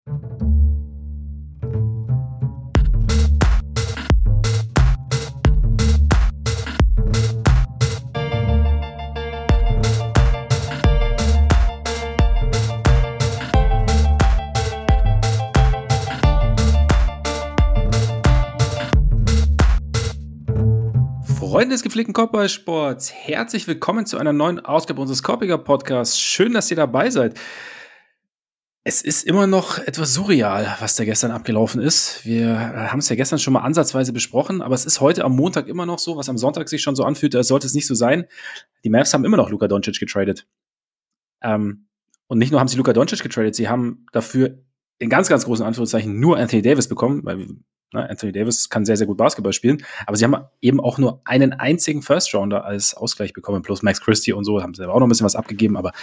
Freunde des gepflegten Kopfballsports, herzlich willkommen zu einer neuen Ausgabe unseres Korpiger Podcasts. Schön, dass ihr dabei seid. Es ist immer noch etwas surreal, was da gestern abgelaufen ist. Wir haben es ja gestern schon mal ansatzweise besprochen, aber es ist heute am Montag immer noch so, was am Sonntag sich schon so anfühlt, als sollte es nicht so sein. Die Mavs haben immer noch Luka Doncic getradet. Und nicht nur haben sie Luka Doncic getradet, sie haben dafür in ganz, ganz großen Anführungszeichen nur Anthony Davis bekommen, weil Anthony Davis kann sehr, sehr gut Basketball spielen, aber sie haben eben auch nur einen einzigen First-Rounder als Ausgleich bekommen, plus Max Christie und so, haben sie auch noch ein bisschen was abgegeben, aber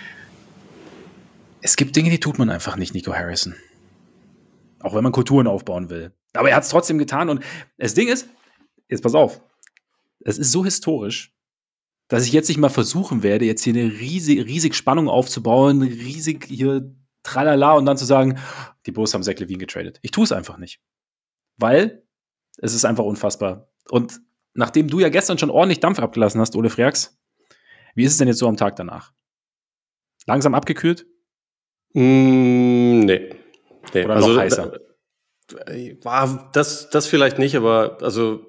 es gibt Dinge, die tut man einfach nicht, Nico Harrison. Auch wenn man Kulturen aufbauen will. Aber er hat es trotzdem getan und das Ding ist, jetzt pass auf, es ist so historisch, dass ich jetzt nicht mal versuchen werde, jetzt hier eine riesig Spannung aufzubauen, riesig hier tralala und dann zu sagen, die Bulls haben Zach LaVine getradet. Ich tue es einfach nicht. Weil es ist einfach unfassbar. Und nachdem du ja gestern schon ordentlich Dampf abgelassen hast, Ole Freaks, wie ist es denn jetzt so am Tag danach? Langsam abgekühlt? Nee. Oder also, noch heißer? War das vielleicht nicht, aber also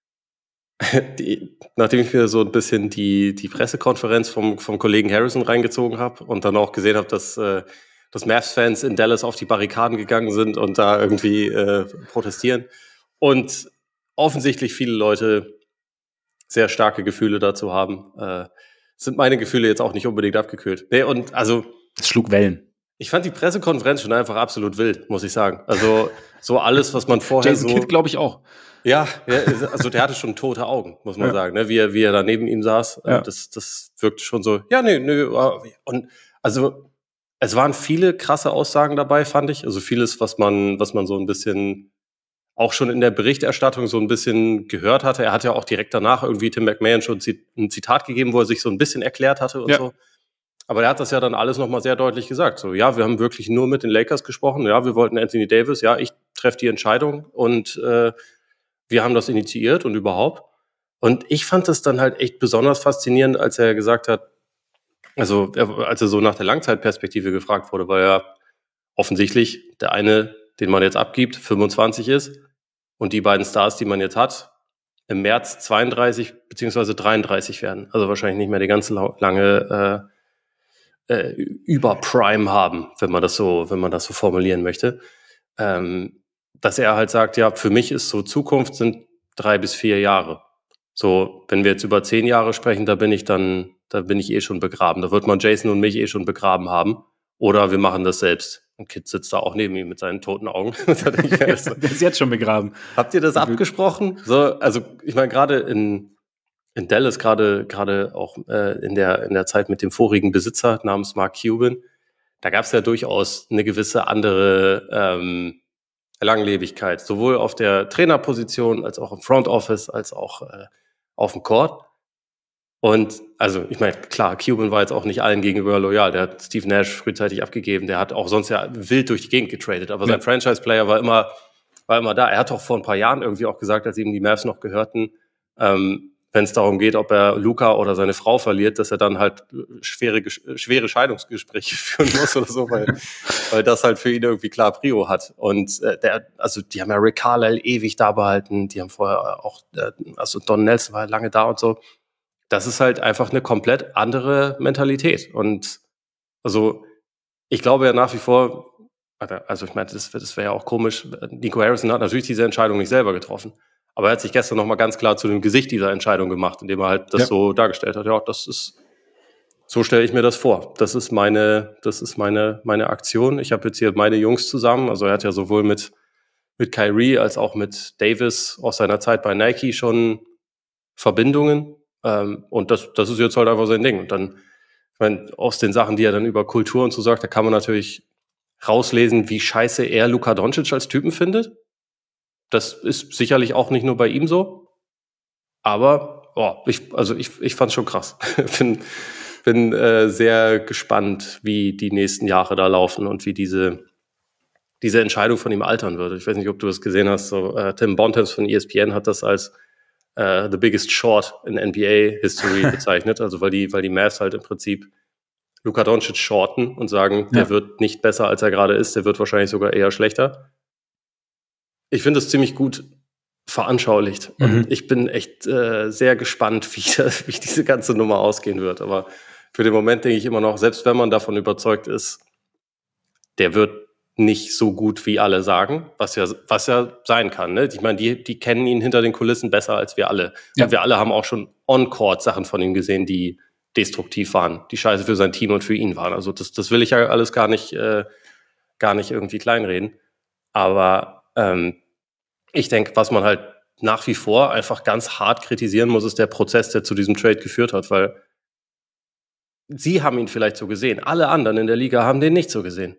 nachdem ich mir so ein bisschen die Pressekonferenz vom Kollegen Harrison reingezogen habe und dann auch gesehen habe, dass Mavs-Fans in Dallas auf die Barrikaden gegangen sind und da irgendwie protestieren und offensichtlich viele Leute sehr starke Gefühle dazu haben, sind meine Gefühle jetzt auch nicht unbedingt abgekühlt. Nee, und also es schlug Wellen. Ich fand die Pressekonferenz schon einfach absolut wild, muss ich sagen. Also so alles, was man vorher Jason Kidd, glaube ich, auch. Ja, also der hatte schon tote Augen, muss man sagen, ne? Wie er da neben ihm saß. Ja. Das wirkte schon so, ja, nö. Und also es waren viele krasse Aussagen dabei, fand ich. Also vieles, was man so ein bisschen auch schon in der Berichterstattung so ein bisschen gehört hatte. Er hat ja auch direkt danach irgendwie Tim McMahon schon ein Zitat gegeben, wo er sich so ein bisschen erklärt hatte und so. Aber er hat das ja dann alles nochmal sehr deutlich gesagt. So, ja, wir haben wirklich nur mit den Lakers gesprochen. Ja, wir wollten Anthony Davis. Ja, ich treffe die Entscheidung und wir haben das initiiert und überhaupt. Und ich fand das dann halt echt besonders faszinierend, als er gesagt hat, also als er so nach der Langzeitperspektive gefragt wurde, weil ja offensichtlich der eine, den man jetzt abgibt, 25 ist und die beiden Stars, die man jetzt hat, im März 32 beziehungsweise 33 werden. Also wahrscheinlich nicht mehr die ganze lange über Prime haben, wenn man das so formulieren möchte. Dass er halt sagt, ja, für mich ist so Zukunft sind 3 bis 4 Jahre. So, wenn wir jetzt über 10 Jahre sprechen, da bin ich eh schon begraben. Da wird man Jason und mich eh schon begraben haben. Oder wir machen das selbst. Und Kid sitzt da auch neben ihm mit seinen toten Augen. Der ist jetzt schon begraben. Habt ihr das abgesprochen? So, also ich meine, gerade in Dallas, gerade auch in der Zeit mit dem vorigen Besitzer namens Mark Cuban, da gab es ja durchaus eine gewisse andere Langlebigkeit, sowohl auf der Trainerposition als auch im Front Office, als auch auf dem Court. Und also, ich meine, klar, Cuban war jetzt auch nicht allen gegenüber loyal. Der hat Steve Nash frühzeitig abgegeben. Der hat auch sonst ja wild durch die Gegend getradet. Aber sein Franchise-Player war immer da. Er hat doch vor ein paar Jahren irgendwie auch gesagt, als ihm die Mavs noch gehörten, wenn es darum geht, ob er Luka oder seine Frau verliert, dass er dann halt schwere Scheidungsgespräche führen muss oder so, weil das halt für ihn irgendwie klar Prio hat. Und die haben ja Rick Carlisle ewig da behalten, die haben vorher auch, also Don Nelson war lange da und so. Das ist halt einfach eine komplett andere Mentalität. Und also ich glaube ja nach wie vor, also ich meine, das wäre ja auch komisch, Nico Harrison hat natürlich diese Entscheidung nicht selber getroffen. Aber er hat sich gestern nochmal ganz klar zu dem Gesicht dieser Entscheidung gemacht, indem er halt das so dargestellt hat. Ja, so stelle ich mir das vor. Das ist meine Aktion. Ich habe jetzt hier meine Jungs zusammen. Also er hat ja sowohl mit Kyrie als auch mit Davis aus seiner Zeit bei Nike schon Verbindungen. Und das ist jetzt halt einfach sein Ding. Und dann, ich meine, aus den Sachen, die er dann über Kultur und so sagt, da kann man natürlich rauslesen, wie scheiße er Luka Doncic als Typen findet. Das ist sicherlich auch nicht nur bei ihm so. Aber ich fand's schon krass. Bin sehr gespannt, wie die nächsten Jahre da laufen und wie diese diese Entscheidung von ihm altern würde. Ich weiß nicht, ob du das gesehen hast. So, Tim Bontemps von ESPN hat das als the biggest short in NBA History bezeichnet. Also weil die Mavs halt im Prinzip Luka Doncic shorten und sagen, der wird nicht besser, als er gerade ist. Der wird wahrscheinlich sogar eher schlechter. Ich finde es ziemlich gut veranschaulicht. Und ich bin echt sehr gespannt, wie diese ganze Nummer ausgehen wird. Aber für den Moment denke ich immer noch, selbst wenn man davon überzeugt ist, der wird nicht so gut, wie alle sagen, was ja sein kann. Ne? Ich meine, die kennen ihn hinter den Kulissen besser als wir alle. Ja. Und wir alle haben auch schon on-court Sachen von ihm gesehen, die destruktiv waren, die scheiße für sein Team und für ihn waren. Also das will ich ja alles gar nicht irgendwie kleinreden. Aber ich denke, was man halt nach wie vor einfach ganz hart kritisieren muss, ist der Prozess, der zu diesem Trade geführt hat, weil sie haben ihn vielleicht so gesehen. Alle anderen in der Liga haben den nicht so gesehen.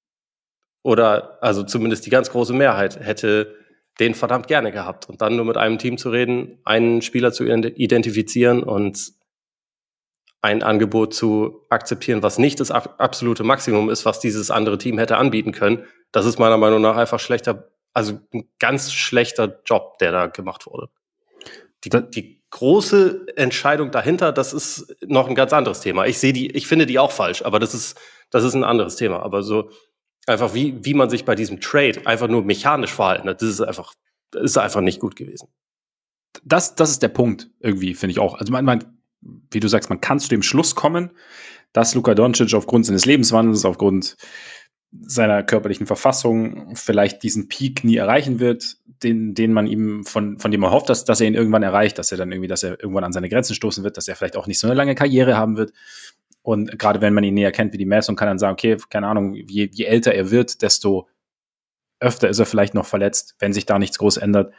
Oder, also zumindest die ganz große Mehrheit hätte den verdammt gerne gehabt. Und dann nur mit einem Team zu reden, einen Spieler zu identifizieren und ein Angebot zu akzeptieren, was nicht das absolute Maximum ist, was dieses andere Team hätte anbieten können, das ist meiner Meinung nach einfach ein ganz schlechter Job, der da gemacht wurde. Die große Entscheidung dahinter, das ist noch ein ganz anderes Thema. Ich finde die auch falsch, aber das ist ein anderes Thema. Aber so einfach wie man sich bei diesem Trade einfach nur mechanisch verhalten hat, das ist einfach nicht gut gewesen. Das ist der Punkt irgendwie, finde ich auch. Also wie du sagst, man kann zu dem Schluss kommen, dass Luka Doncic aufgrund seines Lebenswandels, aufgrund seiner körperlichen Verfassung vielleicht diesen Peak nie erreichen wird, den man ihm von dem man hofft, dass er ihn irgendwann erreicht, dass er irgendwann an seine Grenzen stoßen wird, dass er vielleicht auch nicht so eine lange Karriere haben wird. Und gerade wenn man ihn näher kennt wie die Mavs und kann dann sagen, okay, keine Ahnung, je älter er wird, desto öfter ist er vielleicht noch verletzt, wenn sich da nichts groß ändert.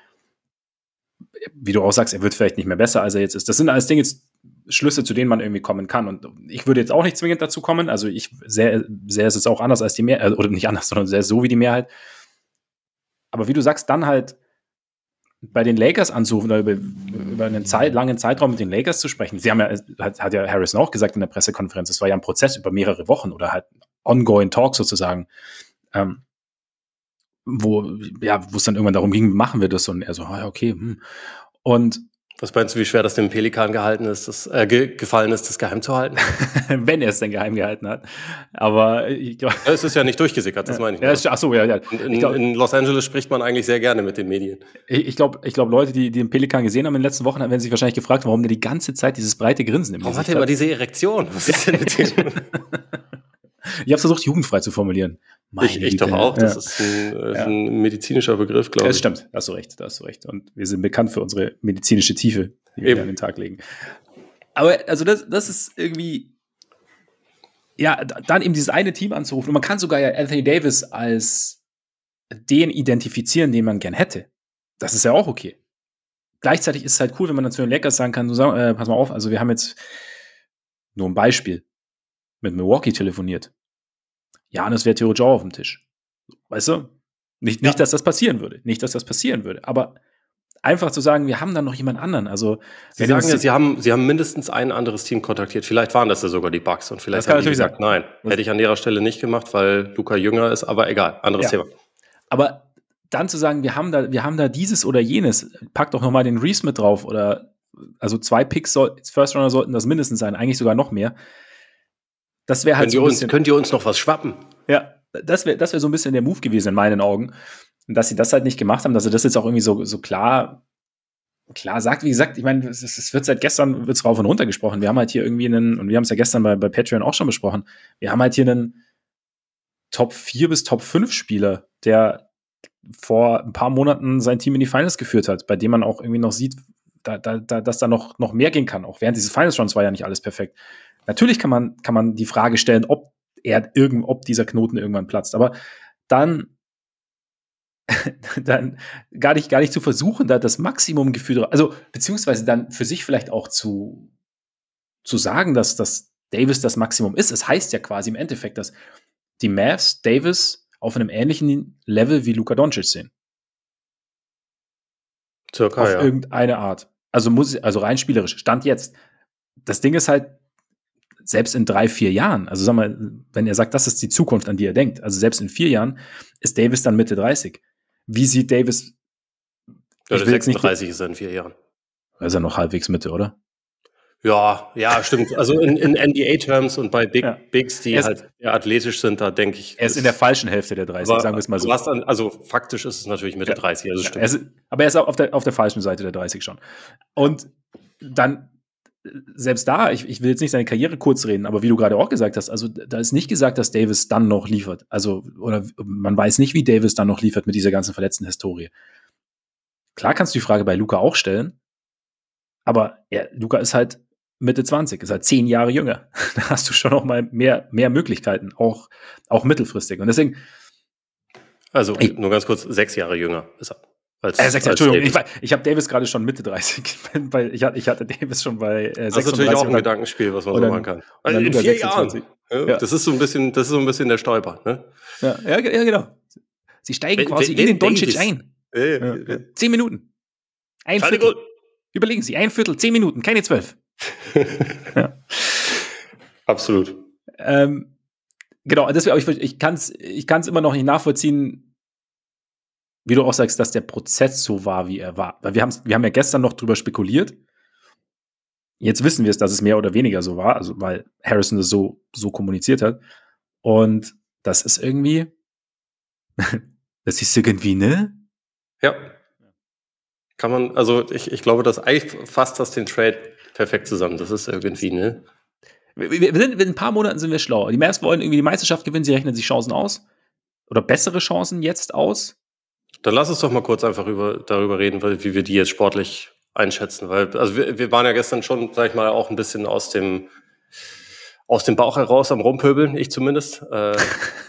Wie du auch sagst, er wird vielleicht nicht mehr besser, als er jetzt ist. Das sind alles Dinge, Schlüsse, zu denen man irgendwie kommen kann. Und ich würde jetzt auch nicht zwingend dazu kommen. Also ich sehe es jetzt auch anders als die Mehrheit, oder nicht anders, sondern sehr so wie die Mehrheit. Aber wie du sagst, dann halt bei den Lakers anzurufen oder über einen langen Zeitraum mit den Lakers zu sprechen. Sie haben hat ja Harrison auch gesagt in der Pressekonferenz, es war ja ein Prozess über mehrere Wochen oder halt ongoing Talk sozusagen, wo es dann irgendwann darum ging, machen wir das? Und er so, okay. Und was meinst du, wie schwer das dem Pelikan gefallen ist, das geheim zu halten? Wenn er es denn geheim gehalten hat. Aber ich glaube... Es ist ja nicht durchgesickert, das meine ich. Ja, achso, ja. In Los Angeles spricht man eigentlich sehr gerne mit den Medien. Ich glaube, Leute, die den Pelikan gesehen haben in den letzten Wochen, werden sich wahrscheinlich gefragt, warum der die ganze Zeit dieses breite Grinsen im Gesicht hat. Warum hat er immer diese Erektion? Was ist denn mit dem? Ich habe versucht, jugendfrei zu formulieren. Ich doch auch. Das ist ein medizinischer Begriff, glaube ich. Das stimmt, da hast du recht. Und wir sind bekannt für unsere medizinische Tiefe, die wir an den Tag legen. Aber also das ist irgendwie, ja, dann eben dieses eine Team anzurufen. Und man kann sogar ja Anthony Davis als den identifizieren, den man gern hätte. Das ist ja auch okay. Gleichzeitig ist es halt cool, wenn man dann zu den Lakers sagen kann, pass mal auf, also wir haben jetzt nur ein Beispiel mit Milwaukee telefoniert. Janis wäre theoretisch auch auf dem Tisch. Weißt du? Nicht, dass das passieren würde. Aber einfach zu sagen, wir haben dann noch jemand anderen. Also, Sie sagen ja, Sie haben mindestens ein anderes Team kontaktiert. Vielleicht waren das ja sogar die Bucks. Und vielleicht haben die gesagt, nein, hätte ich an ihrer Stelle nicht gemacht, weil Luka jünger ist. Aber egal, anderes Thema. Aber dann zu sagen, wir haben da dieses oder jenes, pack doch nochmal den Reeves mit drauf. Oder also 2 Picks, First Runner sollten das mindestens sein. Eigentlich sogar noch mehr. Das wäre halt könnt ihr uns noch was schwappen? Ja, das wäre so ein bisschen der Move gewesen in meinen Augen. Und dass sie das halt nicht gemacht haben, dass sie das jetzt auch irgendwie so klar sagt. Wie gesagt, ich meine, es wird seit gestern wird's rauf und runter gesprochen. Wir haben halt hier irgendwie und wir haben es ja gestern bei Patreon auch schon besprochen, wir haben halt hier einen Top 4 bis Top 5 Spieler, der vor ein paar Monaten sein Team in die Finals geführt hat, bei dem man auch irgendwie noch sieht, dass da noch mehr gehen kann. Auch während dieses Finals-Runs war ja nicht alles perfekt. Natürlich kann man die Frage stellen, ob dieser Knoten irgendwann platzt. Aber dann gar nicht zu versuchen, da das Maximum-Gefühl, also beziehungsweise dann für sich vielleicht auch zu sagen, dass Davis das Maximum ist. Es heißt ja quasi im Endeffekt, dass die Mavs Davis auf einem ähnlichen Level wie Luka Doncic sehen. Circa, auf irgendeine Art. Also rein spielerisch. Stand jetzt. Das Ding ist halt, selbst in 3-4 Jahren, also sag mal, wenn er sagt, das ist die Zukunft, an die er denkt, also selbst in 4 Jahren ist Davis dann Mitte 30. Wie sieht Davis? Ja, der 36 ist er in 4 Jahren. Da ist er noch halbwegs Mitte, oder? Ja, stimmt. Also in NBA-Terms und bei Bigs, die halt eher athletisch sind, da denke ich. Er ist in der falschen Hälfte der 30, aber sagen wir es mal so. Also faktisch ist es natürlich Mitte 30, also stimmt. Aber er ist auf der falschen Seite der 30 schon. Und dann, selbst da, ich will jetzt nicht seine Karriere kurz reden, aber wie du gerade auch gesagt hast, also da ist nicht gesagt, dass Davis dann noch liefert. Also, oder man weiß nicht, wie Davis dann noch liefert mit dieser ganzen verletzten Historie. Klar kannst du die Frage bei Luka auch stellen, aber Luka ist halt Mitte 20, ist halt 10 Jahre jünger. Da hast du schon noch mal mehr Möglichkeiten, auch mittelfristig. Und deswegen. Also, nur ganz kurz, 6 Jahre jünger ist er. Entschuldigung, ich habe Davis gerade schon Mitte 30, weil ich hatte Davis schon bei 36. Das ist natürlich auch ein Gedankenspiel, was man so machen kann. Also in 4 Jahren. Ja. Das ist so ein bisschen der Stolper. Ne? Ja, genau. Sie steigen quasi in den Doncic ein. 10 Minuten. Ein Viertel. Überlegen Sie, ein Viertel, 10 Minuten, keine 12. Ja. Absolut. Genau, deswegen, ich kann es immer noch nicht nachvollziehen, wie du auch sagst, dass der Prozess so war, wie er war. Weil wir haben ja gestern noch drüber spekuliert. Jetzt wissen wir es, dass es mehr oder weniger so war, also weil Harrison das so kommuniziert hat. Und das ist irgendwie, ne? Ja. Kann man, also ich glaube, das eigentlich fasst das den Trade perfekt zusammen. Das ist irgendwie, ne? In ein paar Monaten sind wir schlau. Die Mavs wollen irgendwie die Meisterschaft gewinnen, sie rechnen sich Chancen aus. Oder bessere Chancen jetzt aus. Dann lass uns doch mal kurz einfach darüber reden, wie wir die jetzt sportlich einschätzen. Weil, also wir waren ja gestern schon, sag ich mal, auch ein bisschen aus dem Bauch heraus am Rumpöbeln, ich zumindest. Also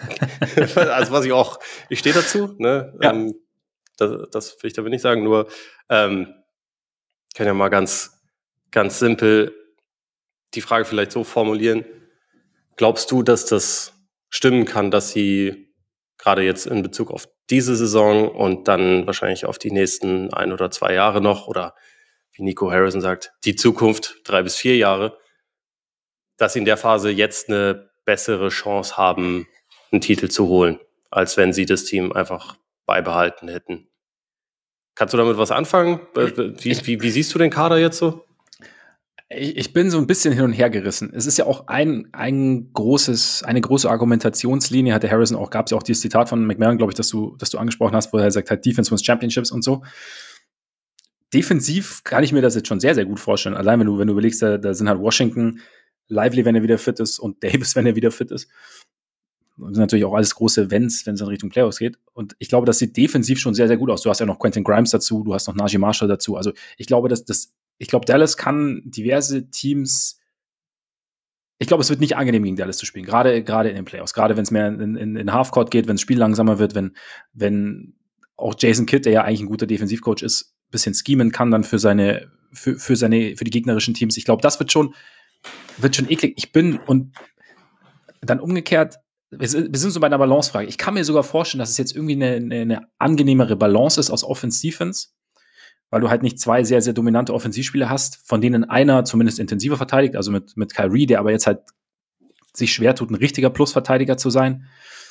ich stehe dazu, ne? Ja. Das will ich damit nicht sagen, nur kann ja mal ganz, ganz simpel die Frage vielleicht so formulieren. Glaubst du, dass das stimmen kann, dass sie gerade jetzt in Bezug auf diese Saison und dann wahrscheinlich auf die nächsten 1 oder 2 Jahre noch oder wie Nico Harrison sagt, die Zukunft 3 bis 4 Jahre, dass sie in der Phase jetzt eine bessere Chance haben, einen Titel zu holen, als wenn sie das Team einfach beibehalten hätten? Kannst du damit was anfangen? Wie siehst du den Kader jetzt so? Ich bin so ein bisschen hin und her gerissen. Es ist ja auch eine große Argumentationslinie, gab es ja auch dieses Zitat von McMahon, glaube ich, dass du angesprochen hast, wo er sagt, halt Defense wins Championships und so. Defensiv kann ich mir das jetzt schon sehr, sehr gut vorstellen. Allein wenn du überlegst, da sind halt Washington, Lively, wenn er wieder fit ist, und Davis, wenn er wieder fit ist. Das sind natürlich auch alles große Wenns, wenn es in Richtung Playoffs geht. Und ich glaube, das sieht defensiv schon sehr, sehr gut aus. Du hast ja noch Quentin Grimes dazu, du hast noch Najee Marshall dazu. Also ich glaube, Dallas kann diverse Teams. Ich glaube, es wird nicht angenehm, gegen Dallas zu spielen, gerade in den Playoffs. Gerade wenn es mehr in Halfcourt geht, wenn das Spiel langsamer wird, wenn auch Jason Kidd, der ja eigentlich ein guter Defensivcoach ist, ein bisschen schemen kann dann für die gegnerischen Teams. Ich glaube, das wird schon eklig. Und dann umgekehrt, wir sind so bei einer Balancefrage. Ich kann mir sogar vorstellen, dass es jetzt irgendwie eine angenehmere Balance ist aus Offense-Defense, weil du halt nicht 2 sehr, sehr dominante Offensivspieler hast, von denen einer zumindest intensiver verteidigt, also mit Kyrie, der aber jetzt halt sich schwer tut, ein richtiger Plusverteidiger zu sein,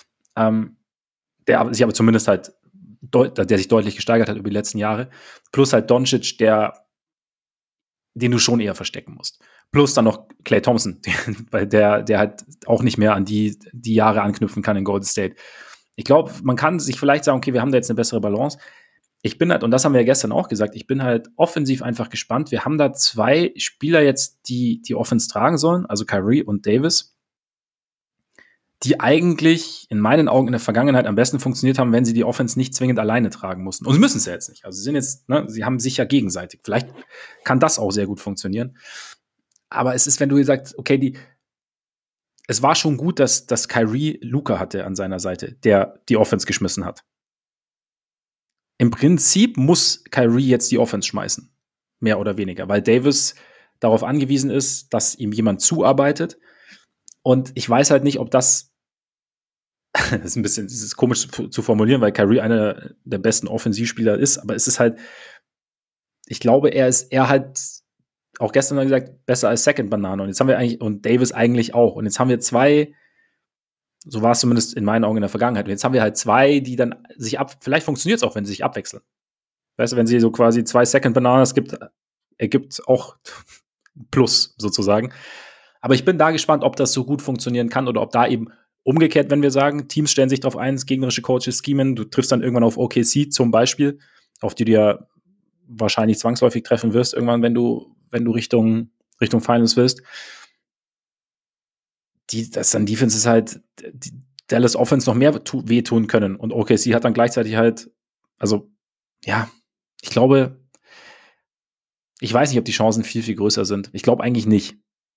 der sich aber zumindest halt der sich deutlich gesteigert hat über die letzten Jahre, plus halt Doncic, den du schon eher verstecken musst. Plus dann noch Klay Thompson, weil der halt auch nicht mehr an die Jahre anknüpfen kann in Golden State. Ich glaube, man kann sich vielleicht sagen, okay, wir haben da jetzt eine bessere Balance. Ich bin halt, und das haben wir ja gestern auch gesagt, ich bin halt offensiv einfach gespannt. Wir haben da 2 Spieler jetzt, die Offense tragen sollen, also Kyrie und Davis, die eigentlich in meinen Augen in der Vergangenheit am besten funktioniert haben, wenn sie die Offense nicht zwingend alleine tragen mussten. Und sie müssen es ja jetzt nicht. Also sie sind jetzt, sie haben sich ja gegenseitig. Vielleicht kann das auch sehr gut funktionieren. Aber es ist, wenn du sagst, okay, es war schon gut, dass Kyrie Luka hatte an seiner Seite, der die Offense geschmissen hat. Im Prinzip muss Kyrie jetzt die Offense schmeißen. Mehr oder weniger. Weil Davis darauf angewiesen ist, dass ihm jemand zuarbeitet. Und ich weiß halt nicht, ob das ist komisch zu formulieren, weil Kyrie einer der besten Offensivspieler ist, aber es ist halt, ich glaube, er auch gestern noch gesagt, besser als Second Banana. Und jetzt haben wir eigentlich, und Davis eigentlich auch. Und jetzt haben wir zwei, so war es zumindest in meinen Augen in der Vergangenheit. Und jetzt haben wir halt zwei, die dann sich vielleicht funktioniert es auch, wenn sie sich abwechseln. Weißt du, wenn sie so quasi zwei Second Bananas gibt, ergibt auch Plus sozusagen. Aber ich bin da gespannt, ob das so gut funktionieren kann oder ob da eben umgekehrt, wenn wir sagen, Teams stellen sich darauf ein, gegnerische Coaches schemen, du triffst dann irgendwann auf OKC zum Beispiel, auf die du ja wahrscheinlich zwangsläufig treffen wirst, irgendwann, wenn du Richtung Finals willst. Das dann Defense ist halt, die Dallas Offense noch mehr wehtun können. Und OKC hat dann gleichzeitig halt, also, ja, ich glaube, ich weiß nicht, ob die Chancen viel, viel größer sind. Ich glaube eigentlich nicht.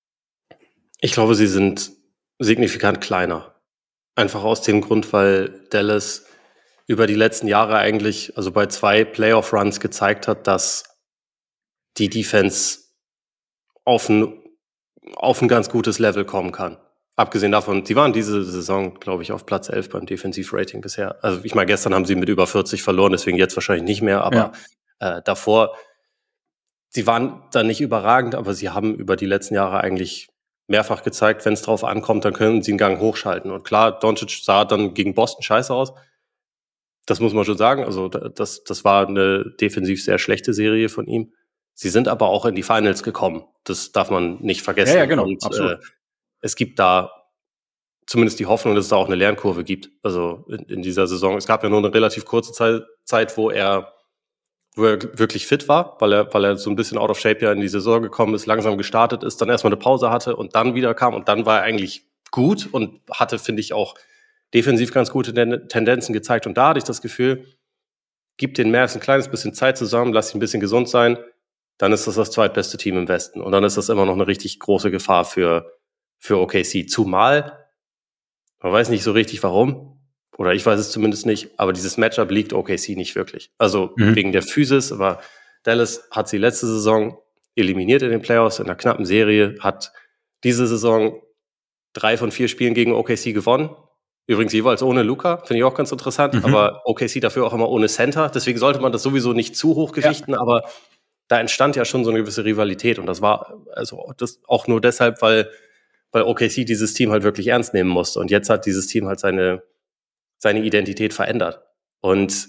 Ich glaube, sie sind signifikant kleiner. Einfach aus dem Grund, weil Dallas über die letzten Jahre eigentlich, also bei 2 Playoff-Runs gezeigt hat, dass die Defense auf ein ganz gutes Level kommen kann. Abgesehen davon, sie waren diese Saison, glaube ich, auf Platz 11 beim Defensivrating bisher. Also ich meine, gestern haben sie mit über 40 verloren, deswegen jetzt wahrscheinlich nicht mehr, aber davor, sie waren da nicht überragend, aber sie haben über die letzten Jahre eigentlich mehrfach gezeigt, wenn es drauf ankommt, dann können sie einen Gang hochschalten. Und klar, Doncic sah dann gegen Boston scheiße aus. Das muss man schon sagen. Also das war eine defensiv sehr schlechte Serie von ihm. Sie sind aber auch in die Finals gekommen. Das darf man nicht vergessen. Ja, genau, und absolut. Es gibt da zumindest die Hoffnung, dass es da auch eine Lernkurve gibt. Also in dieser Saison. Es gab ja nur eine relativ kurze Zeit, wo er wirklich fit war, weil er so ein bisschen out of shape ja in die Saison gekommen ist, langsam gestartet ist, dann erstmal eine Pause hatte und dann wieder kam und dann war er eigentlich gut und hatte, finde ich, auch defensiv ganz gute Tendenzen gezeigt. Und da hatte ich das Gefühl, gib den Mavs ein kleines bisschen Zeit zusammen, lass ihn ein bisschen gesund sein, dann ist das zweitbeste Team im Westen. Und dann ist das immer noch eine richtig große Gefahr für OKC. Zumal, man weiß nicht so richtig warum, oder ich weiß es zumindest nicht, aber dieses Matchup liegt OKC nicht wirklich. Also wegen der Physis, aber Dallas hat sie letzte Saison eliminiert in den Playoffs in einer knappen Serie, hat diese Saison 3 von 4 Spielen gegen OKC gewonnen. Übrigens jeweils ohne Luka, finde ich auch ganz interessant, aber OKC dafür auch immer ohne Center. Deswegen sollte man das sowieso nicht zu hoch gewichten, aber da entstand ja schon so eine gewisse Rivalität und das war also das auch nur deshalb, weil OKC dieses Team halt wirklich ernst nehmen musste. Und jetzt hat dieses Team halt seine Identität verändert. Und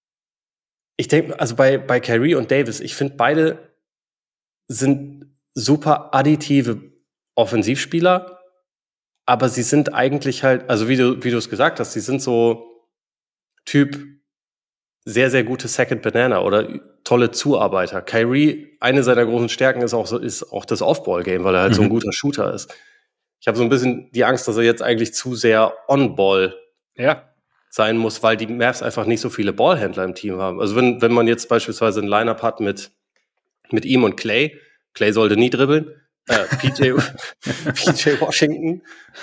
ich denke, also bei Kyrie und Davis, ich finde, beide sind super additive Offensivspieler, aber sie sind eigentlich halt, also wie du es gesagt hast, sie sind so Typ sehr, sehr gute Second Banana oder tolle Zuarbeiter. Kyrie, eine seiner großen Stärken ist auch das Off-Ball-Game, weil er halt so ein guter Shooter ist. Ich habe so ein bisschen die Angst, dass er jetzt eigentlich zu sehr On-Ball sein muss, weil die Mavs einfach nicht so viele Ballhändler im Team haben. Also wenn man jetzt beispielsweise ein Lineup hat mit ihm und Clay sollte nie dribbeln, PJ Washington,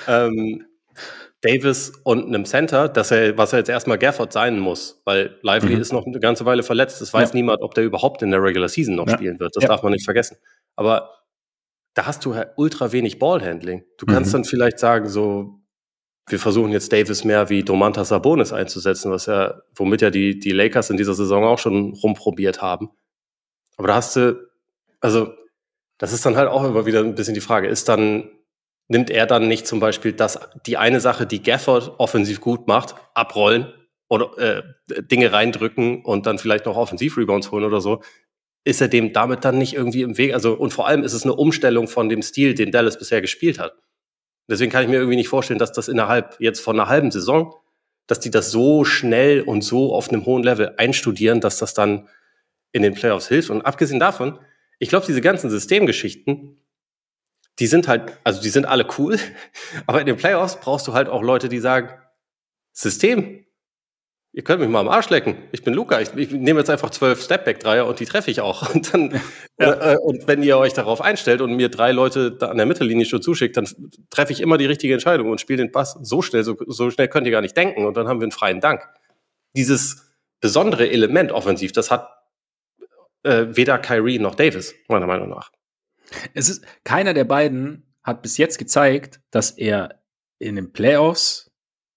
Davis und einem Center, was er jetzt erstmal Gafford sein muss, weil Lively ist noch eine ganze Weile verletzt. Es weiß niemand, ob der überhaupt in der Regular Season noch spielen wird. Das darf man nicht vergessen. Aber da hast du halt ultra wenig Ballhandling. Du kannst dann vielleicht sagen, so, wir versuchen jetzt Davis mehr wie Domantas Sabonis einzusetzen, womit ja die Lakers in dieser Saison auch schon rumprobiert haben. Aber da hast du, also, das ist dann halt auch immer wieder ein bisschen die Frage, nimmt er dann nicht zum Beispiel die eine Sache, die Gafford offensiv gut macht, abrollen oder Dinge reindrücken und dann vielleicht noch Offensiv-Rebounds holen oder so, ist er dem damit dann nicht irgendwie im Weg? Also, und vor allem ist es eine Umstellung von dem Stil, den Dallas bisher gespielt hat. Deswegen kann ich mir irgendwie nicht vorstellen, dass das innerhalb jetzt von einer halben Saison, dass die das so schnell und so auf einem hohen Level einstudieren, dass das dann in den Playoffs hilft. Und abgesehen davon, ich glaube, diese ganzen Systemgeschichten, die sind alle cool, aber in den Playoffs brauchst du halt auch Leute, die sagen, System, ihr könnt mich mal am Arsch lecken. Ich bin Luka. Ich nehme jetzt einfach 12 Stepback-Dreier und die treffe ich auch. Und dann, und wenn ihr euch darauf einstellt und mir 3 Leute da an der Mittellinie schon zuschickt, dann treffe ich immer die richtige Entscheidung und spiele den Pass so schnell könnt ihr gar nicht denken. Und dann haben wir einen freien Dank. Dieses besondere Element offensiv, das hat weder Kyrie noch Davis, meiner Meinung nach. Keiner der beiden hat bis jetzt gezeigt, dass er in den Playoffs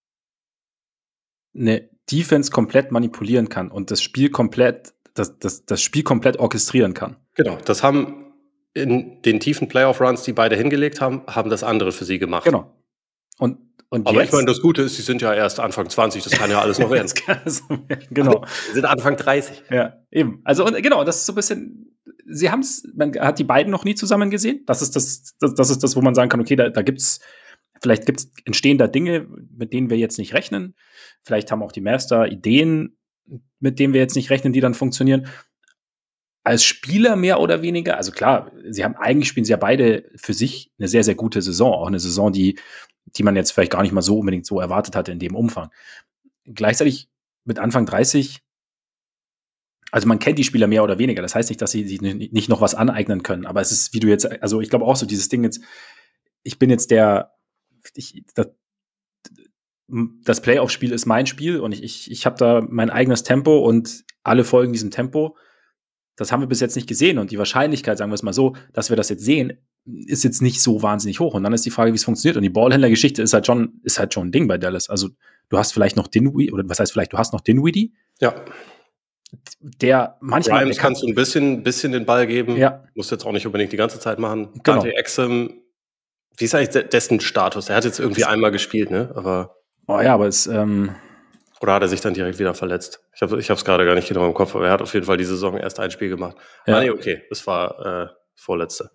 eine Defense komplett manipulieren kann und das Spiel komplett orchestrieren kann. Genau, das haben in den tiefen Playoff-Runs, die beide hingelegt haben, haben das andere für sie gemacht. Genau. Und aber jetzt, ich meine, das Gute ist, sie sind ja erst Anfang 20, das kann ja alles noch werden. Genau. Sie sind Anfang 30. Ja, eben. Also, und genau, das ist so ein bisschen, man hat die beiden noch nie zusammen gesehen. Das ist das, wo man sagen kann, okay, entstehen da Dinge, mit denen wir jetzt nicht rechnen. Vielleicht haben auch die Mavs da Ideen, mit denen wir jetzt nicht rechnen, die dann funktionieren. Als Spieler mehr oder weniger, also klar, eigentlich spielen sie ja beide für sich eine sehr, sehr gute Saison. Auch eine Saison, die man jetzt vielleicht gar nicht mal so unbedingt so erwartet hatte in dem Umfang. Gleichzeitig mit Anfang 30, also man kennt die Spieler mehr oder weniger. Das heißt nicht, dass sie sich nicht noch was aneignen können. Aber es ist, wie du jetzt, also ich glaube auch so dieses Ding jetzt, ich bin jetzt das Playoff-Spiel ist mein Spiel und ich habe da mein eigenes Tempo und alle folgen diesem Tempo. Das haben wir bis jetzt nicht gesehen und die Wahrscheinlichkeit, sagen wir es mal so, dass wir das jetzt sehen, ist jetzt nicht so wahnsinnig hoch. Und dann ist die Frage, wie es funktioniert. Und die Ballhändler-Geschichte ist halt schon ein Ding bei Dallas. Also du hast vielleicht noch Dinwiddie, oder was heißt vielleicht, du hast noch Dinwiddie. Ja. Der manchmal. Grimes kannst du ein bisschen den Ball geben. Ja. Musst jetzt auch nicht unbedingt die ganze Zeit machen. Genau. Dante Exum, wie ist eigentlich dessen Status? Er hat jetzt irgendwie einmal gespielt, ne? Aber. Oh ja, aber es. Oder hat er sich dann direkt wieder verletzt? Ich habe es gerade gar nicht genau im Kopf, aber er hat auf jeden Fall die Saison erst ein Spiel gemacht. Ja. Nee, okay, das war vorletzte.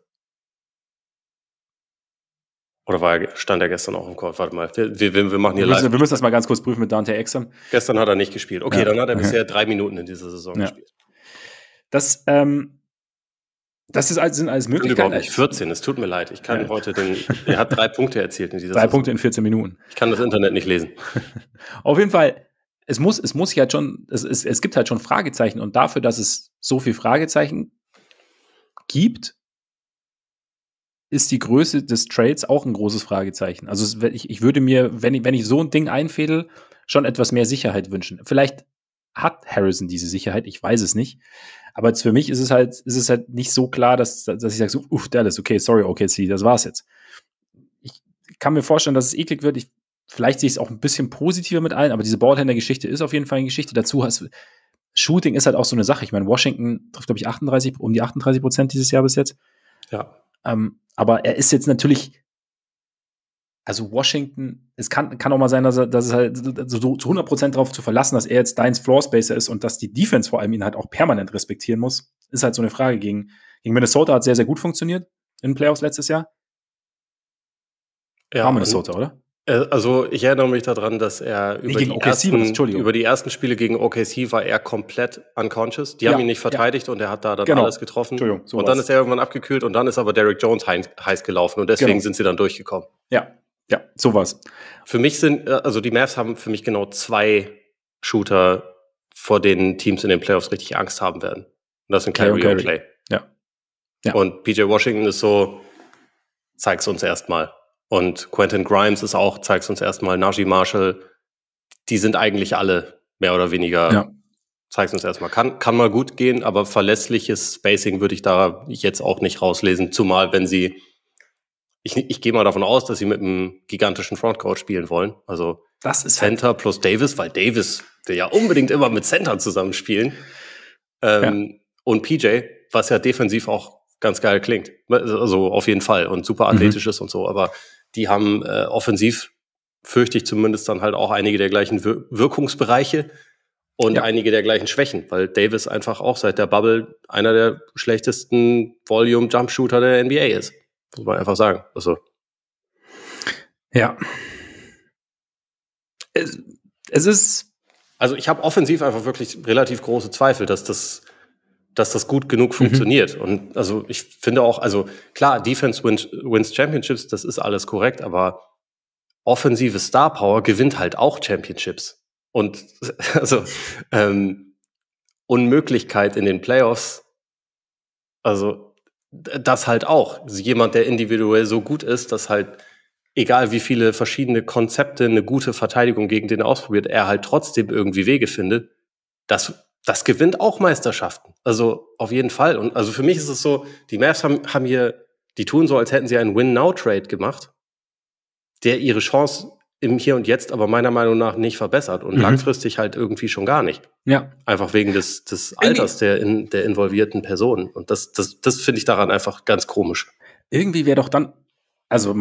Oder stand er gestern auch im Kopf? Warte mal, wir machen hier live. Wir müssen das mal ganz kurz prüfen mit Dante Exum. Gestern hat er nicht gespielt. Okay, dann hat er bisher 3 Minuten in dieser Saison gespielt. Das sind alles Möglichkeiten. Überhaupt nicht 14, es tut mir leid. Ich kann heute er hat 3 Punkte erzielt in dieser Saison. 3 Punkte in 14 Minuten. Ich kann das Internet nicht lesen. Auf jeden Fall, es muss ja schon, es gibt halt schon Fragezeichen und dafür, dass es so viel Fragezeichen gibt, ist die Größe des Trades auch ein großes Fragezeichen. Also ich würde mir, wenn ich so ein Ding einfädel, schon etwas mehr Sicherheit wünschen. Vielleicht hat Harrison diese Sicherheit, ich weiß es nicht. Aber jetzt für mich ist es halt nicht so klar, dass ich sage, so, Dallas, okay, sorry, OKC, das war's jetzt. Ich kann mir vorstellen, dass es eklig wird. Vielleicht sehe ich es auch ein bisschen positiver mit allen, aber diese Ballhändler-Geschichte ist auf jeden Fall eine Geschichte. Dazu Shooting ist halt auch so eine Sache. Ich meine, Washington trifft, glaube ich, um die 38% dieses Jahr bis jetzt. Ja. Aber er ist jetzt natürlich, also Washington, es kann auch mal sein, dass es halt so zu 100% darauf zu verlassen, dass er jetzt deins Floorspacer ist und dass die Defense vor allem ihn halt auch permanent respektieren muss, ist halt so eine Frage. Gegen Minnesota hat sehr, sehr gut funktioniert in den Playoffs letztes Jahr. Ja, war Minnesota, oder? Also ich erinnere mich daran, dass er über die ersten Spiele gegen OKC war er komplett unconscious. Die haben ihn nicht verteidigt und er hat da dann alles getroffen. Und dann ist er irgendwann abgekühlt und dann ist aber Derrick Jones heiß gelaufen und deswegen sind sie dann durchgekommen. Ja, sowas. Für mich die Mavs haben für mich genau 2 Shooter, vor denen Teams in den Playoffs richtig Angst haben werden. Und das sind Kyrie und Clay. Ja. Und PJ Washington ist so, zeig's uns erstmal. Und Quentin Grimes ist auch, zeig's uns erstmal, Najee Marshall, die sind eigentlich alle mehr oder weniger, zeig's uns erstmal. Kann mal gut gehen, aber verlässliches Spacing würde ich da jetzt auch nicht rauslesen, zumal wenn sie, ich gehe mal davon aus, dass sie mit einem gigantischen Frontcourt spielen wollen. Also das ist Center halt plus Davis, weil Davis will ja unbedingt immer mit Center zusammenspielen. Und PJ, was ja defensiv auch ganz geil klingt. Also auf jeden Fall und super athletisch ist und so, aber die haben offensiv, fürchte ich zumindest, dann halt auch einige der gleichen Wirkungsbereiche und einige der gleichen Schwächen, weil Davis einfach auch seit der Bubble einer der schlechtesten Volume-Jump-Shooter der NBA ist. Muss man einfach sagen. Also. Ja. Es ist. Also ich habe offensiv einfach wirklich relativ große Zweifel, dass das gut genug funktioniert. Und also ich finde auch, also klar, Defense wins Championships, das ist alles korrekt, aber offensive Star Power gewinnt halt auch Championships. Und also Unmöglichkeit in den Playoffs, also das halt auch. Also jemand, der individuell so gut ist, dass halt, egal wie viele verschiedene Konzepte eine gute Verteidigung gegen den ausprobiert, er halt trotzdem irgendwie Wege findet, das gewinnt auch Meisterschaften. Also auf jeden Fall. Und also für mich ist es so, die Mavs haben hier, die tun so, als hätten sie einen Win-Now-Trade gemacht, der ihre Chance im Hier und Jetzt aber meiner Meinung nach nicht verbessert und langfristig halt irgendwie schon gar nicht. Ja. Einfach wegen des Alters der involvierten Personen. Und das finde ich daran einfach ganz komisch. Irgendwie wäre doch dann, also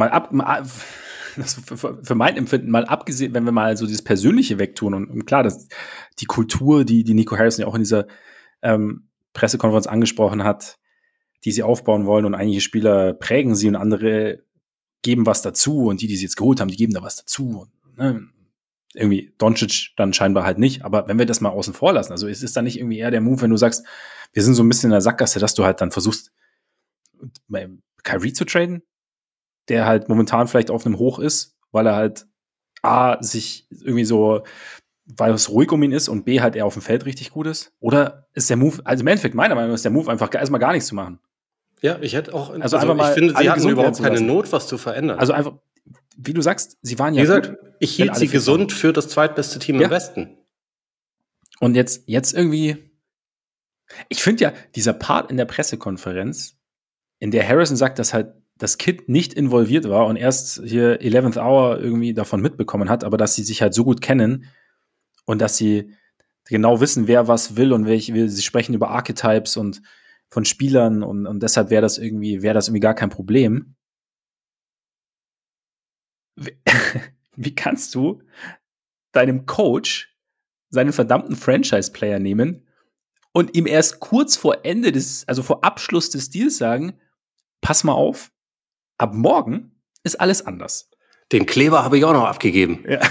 für mein Empfinden mal abgesehen, wenn wir mal so dieses Persönliche wegtun und klar, die Kultur, die Nico Harrison ja auch in dieser Pressekonferenz angesprochen hat, die sie aufbauen wollen und einige Spieler prägen sie und andere geben was dazu und die sie jetzt geholt haben, die geben da was dazu. Und, ne? Irgendwie Doncic dann scheinbar halt nicht, aber wenn wir das mal außen vor lassen, also es ist dann nicht irgendwie eher der Move, wenn du sagst, wir sind so ein bisschen in der Sackgasse, dass du halt dann versuchst, Kyrie zu traden, der halt momentan vielleicht auf einem Hoch ist, weil er halt sich irgendwie so, weil es ruhig um ihn ist und B halt er auf dem Feld richtig gut ist? Oder ist der Move, also im Endeffekt meiner Meinung nach ist der Move einfach erstmal gar nichts zu machen. Ja, ich hätte auch, also einfach mal ich finde, sie hatten überhaupt keine lassen. Not, was zu verändern. Also einfach, wie du sagst, sie waren ja. Wie gesagt, ich hielt sie gesund für das zweitbeste Team im Westen. Und jetzt irgendwie, ich finde ja, dieser Part in der Pressekonferenz, in der Harrison sagt, dass halt das Kid nicht involviert war und erst hier 11th Hour irgendwie davon mitbekommen hat, aber dass sie sich halt so gut kennen und dass sie genau wissen, wer was will und sie sprechen über Archetypes und von Spielern und deshalb wäre das irgendwie gar kein Problem. Wie kannst du deinem Coach seinen verdammten Franchise-Player nehmen und ihm erst kurz vor Ende also vor Abschluss des Deals sagen, pass mal auf, ab morgen ist alles anders. Den Kleber habe ich auch noch abgegeben. Ja.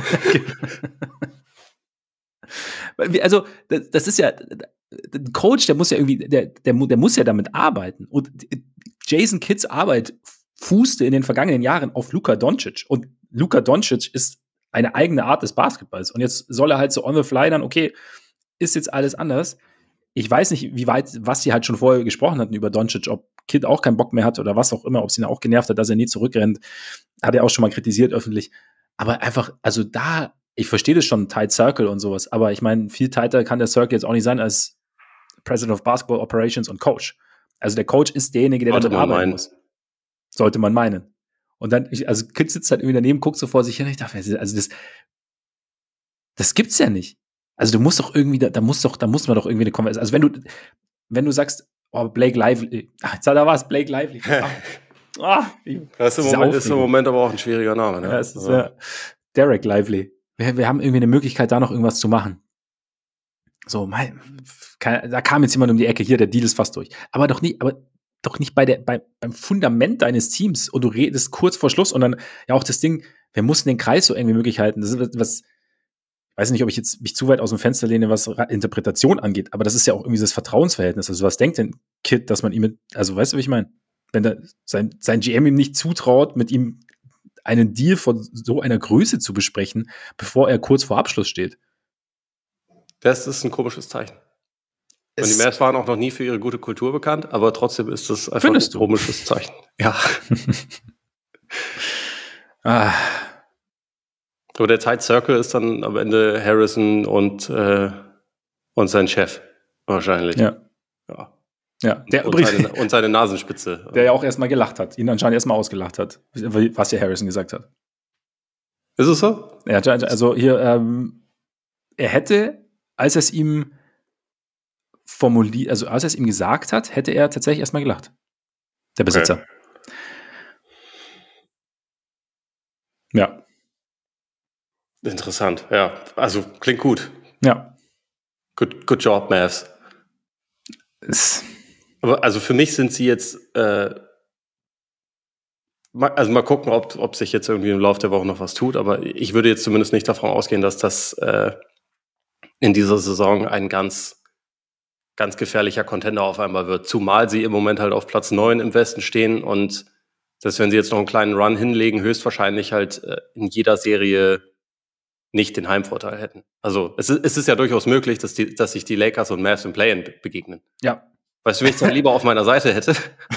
Also, das ist ja, der Coach, der muss ja irgendwie, der muss ja damit arbeiten. Und Jason Kidds Arbeit fußte in den vergangenen Jahren auf Luka Doncic. Und Luka Doncic ist eine eigene Art des Basketballs. Und jetzt soll er halt so on the fly dann, okay, ist jetzt alles anders. Ich weiß nicht, was sie halt schon vorher gesprochen hatten über Doncic, ob Kid auch keinen Bock mehr hat oder was auch immer, ob es ihn auch genervt hat, dass er nie zurückrennt. Hat er auch schon mal kritisiert öffentlich. Aber einfach, also ich verstehe das schon, Tight Circle und sowas, aber ich meine, viel tighter kann der Circle jetzt auch nicht sein als President of Basketball Operations und Coach. Also der Coach ist derjenige, der damit arbeiten muss. Sollte man meinen. Und dann, also Kid sitzt halt irgendwie daneben, guckt so vor sich hin, und ich dachte, also das gibt's ja nicht. Also du musst doch irgendwie, da muss man doch irgendwie eine Konversation, also wenn du sagst, oh, Blake Lively, da war es Blake Lively. Das ist im Moment aber auch ein schwieriger Name. Ne? Ja, es ist Derek Lively. Wir haben irgendwie eine Möglichkeit, da noch irgendwas zu machen. So, da kam jetzt jemand um die Ecke, hier, der Deal ist fast durch. Aber doch nicht beim Fundament deines Teams und du redest kurz vor Schluss und dann ja auch das Ding, wir mussten den Kreis so eng wie möglich halten. Das ist was, ich weiß nicht, ob ich jetzt mich zu weit aus dem Fenster lehne, was Interpretation angeht, aber das ist ja auch irgendwie das Vertrauensverhältnis. Also was denkt denn Kid, dass man ihm also weißt du, wie ich meine? Wenn sein GM ihm nicht zutraut, mit ihm einen Deal von so einer Größe zu besprechen, bevor er kurz vor Abschluss steht. Das ist ein komisches Zeichen. Und die Mavs waren auch noch nie für ihre gute Kultur bekannt, aber trotzdem ist das einfach ein komisches Zeichen. Ja. Aber der Tight Circle ist dann am Ende Harrison und sein Chef wahrscheinlich. Ja. Und seine Nasenspitze. Der ja auch erstmal gelacht hat, ihn anscheinend erstmal ausgelacht hat, was ja Harrison gesagt hat. Ist es so? Ja, also hier, er hätte, als er es ihm als er es ihm gesagt hat, hätte er tatsächlich erstmal gelacht. Der Besitzer. Okay. Ja. Interessant, ja. Also klingt gut. Ja. Good job, Mavs. Aber also für mich sind sie jetzt also mal gucken, ob sich jetzt irgendwie im Laufe der Woche noch was tut, aber ich würde jetzt zumindest nicht davon ausgehen, dass das in dieser Saison ein ganz gefährlicher Contender auf einmal wird, zumal sie im Moment halt auf Platz 9 im Westen stehen und dass wenn sie jetzt noch einen kleinen Run hinlegen, höchstwahrscheinlich halt in jeder Serie nicht den Heimvorteil hätten. Also es ist ja durchaus möglich, dass sich die Lakers und Mavs im Play-In begegnen. Ja. Weißt du, wen ich dann lieber auf meiner Seite hätte?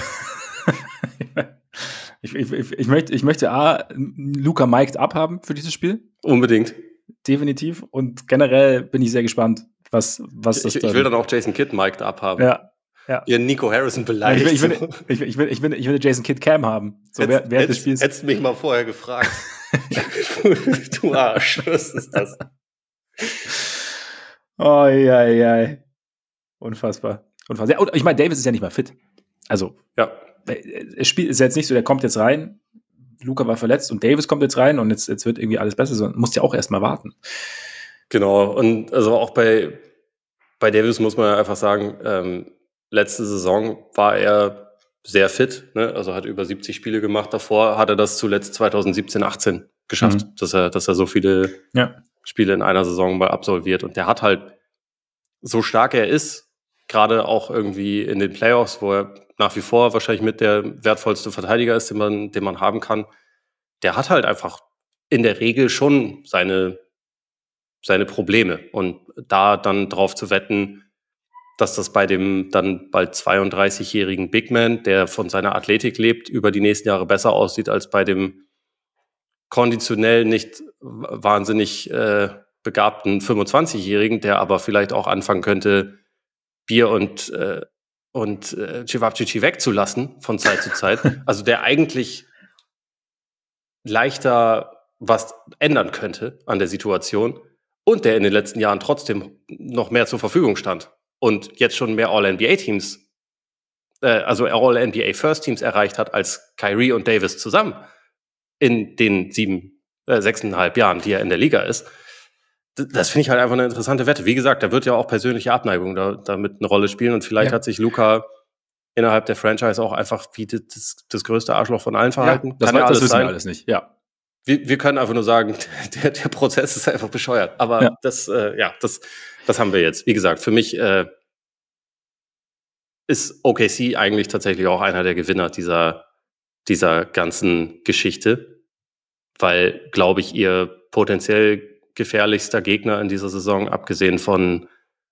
Ich möchte Luka mic'd up haben für dieses Spiel. Unbedingt. Definitiv. Und generell bin ich sehr gespannt, was das ich will dann auch Jason Kidd mic'd up haben. Ja. Ja. Ihr Nico Harrison beleidigt. Ich will Jason Kidd Cam haben. So während des Spiels. Hättest du mich mal vorher gefragt. Du Arsch, was ist das? Oh, ja. Unfassbar. Ja, und ich meine, Davis ist ja nicht mal fit. Also, ja. Es ist jetzt nicht so, der kommt jetzt rein, Luka war verletzt und Davis kommt jetzt rein und jetzt wird irgendwie alles besser, sondern musst ja auch erstmal warten. Genau, und also auch bei Davis muss man einfach sagen, letzte Saison war er sehr fit, ne? Also hat über 70 Spiele gemacht. Davor hat er das zuletzt 2017, 18 geschafft, dass er so viele Spiele in einer Saison mal absolviert. Und der hat halt, so stark er ist, gerade auch irgendwie in den Playoffs, wo er nach wie vor wahrscheinlich mit der wertvollste Verteidiger ist, den man haben kann, der hat halt einfach in der Regel schon seine Probleme. Und da dann drauf zu wetten, dass das bei dem dann bald 32-jährigen Big Man, der von seiner Athletik lebt, über die nächsten Jahre besser aussieht als bei dem konditionell nicht wahnsinnig begabten 25-Jährigen, der aber vielleicht auch anfangen könnte, Bier und Cevapcici wegzulassen von Zeit zu Zeit. Also der eigentlich leichter was ändern könnte an der Situation und der in den letzten Jahren trotzdem noch mehr zur Verfügung stand und jetzt schon mehr All-NBA-Teams, also All-NBA First-Teams erreicht hat als Kyrie und Davis zusammen in den 6,5 Jahren, die er in der Liga ist. Das finde ich halt einfach eine interessante Wette. Wie gesagt, da wird ja auch persönliche Abneigung damit eine Rolle spielen und vielleicht hat sich Luka innerhalb der Franchise auch einfach wie das größte Arschloch von allen verhalten. Das wissen wir alles nicht, ja. Wir können einfach nur sagen, der Prozess ist einfach bescheuert. Aber das haben wir jetzt. Wie gesagt, für mich ist OKC eigentlich tatsächlich auch einer der Gewinner dieser ganzen Geschichte, weil, glaube ich, ihr potenziell gefährlichster Gegner in dieser Saison, abgesehen von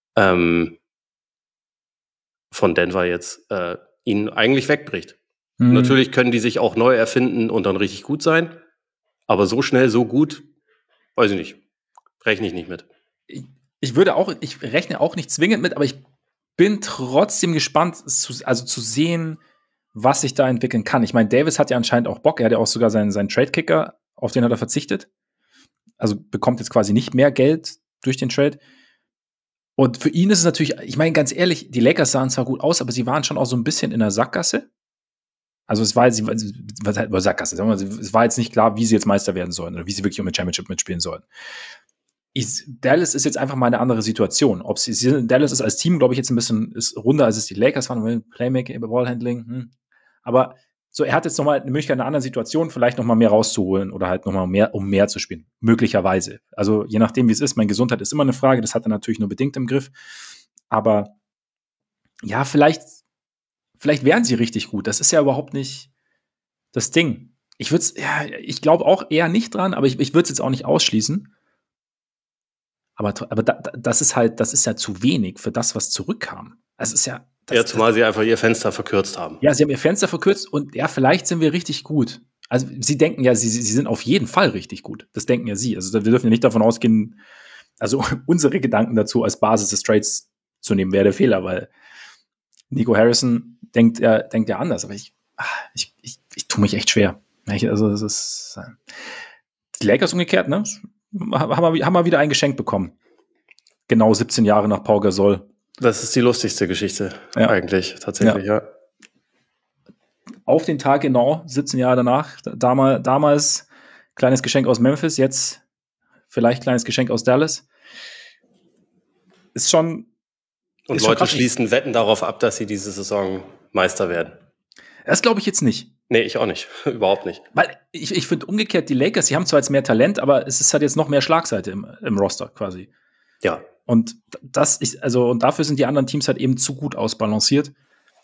Denver jetzt, ihn eigentlich wegbricht. Natürlich können die sich auch neu erfinden und dann richtig gut sein, aber so schnell, so gut, weiß ich nicht. Rechne ich nicht mit. Ich rechne auch nicht zwingend mit, aber ich bin trotzdem gespannt, zu sehen, was sich da entwickeln kann. Ich meine, Davis hat ja anscheinend auch Bock. Er hat ja auch sogar seinen Trade-Kicker, auf den hat er verzichtet. Also bekommt jetzt quasi nicht mehr Geld durch den Trade. Und für ihn ist es natürlich, ich meine, ganz ehrlich, die Lakers sahen zwar gut aus, aber sie waren schon auch so ein bisschen in der Sackgasse. Also es war jetzt nicht klar, wie sie jetzt Meister werden sollen oder wie sie wirklich um eine Championship mitspielen sollen. Dallas ist jetzt einfach mal eine andere Situation. Dallas ist als Team, glaube ich, jetzt ein bisschen ist runder, als es die Lakers waren, Playmaking, Ballhandling. Aber so, er hat jetzt nochmal eine Möglichkeit, in einer anderen Situation vielleicht nochmal mehr rauszuholen oder halt nochmal mehr, um mehr zu spielen. Möglicherweise. Also je nachdem, wie es ist. Meine Gesundheit ist immer eine Frage. Das hat er natürlich nur bedingt im Griff. Aber ja, vielleicht wären sie richtig gut. Das ist ja überhaupt nicht das Ding. Ich glaube auch eher nicht dran, aber ich würde es jetzt auch nicht ausschließen. Aber das ist ja zu wenig für das, was zurückkam. Es ist ja. Zumal sie einfach ihr Fenster verkürzt haben. Ja, sie haben ihr Fenster verkürzt und ja, vielleicht sind wir richtig gut. Also sie denken ja, sie sind auf jeden Fall richtig gut. Das denken ja sie. Also wir dürfen ja nicht davon ausgehen, also unsere Gedanken dazu als Basis des Trades zu nehmen, wäre der Fehler, weil Nico Harrison denkt ja anders. Aber ich tue mich echt schwer. Also das ist die Lakers umgekehrt, ne? Haben wir wieder ein Geschenk bekommen. Genau 17 Jahre nach Pau Gasol. Das ist die lustigste Geschichte, eigentlich, tatsächlich, ja. Auf den Tag genau, 17 Jahre danach. Damals kleines Geschenk aus Memphis, jetzt vielleicht kleines Geschenk aus Dallas. Ist schon. Und ist Leute schließen Wetten darauf ab, dass sie diese Saison Meister werden. Das glaube ich jetzt nicht. Nee, ich auch nicht. Überhaupt nicht. Weil ich finde umgekehrt, die Lakers, die haben zwar jetzt mehr Talent, aber es ist halt jetzt noch mehr Schlagseite im Roster quasi. Ja. Und und dafür sind die anderen Teams halt eben zu gut ausbalanciert.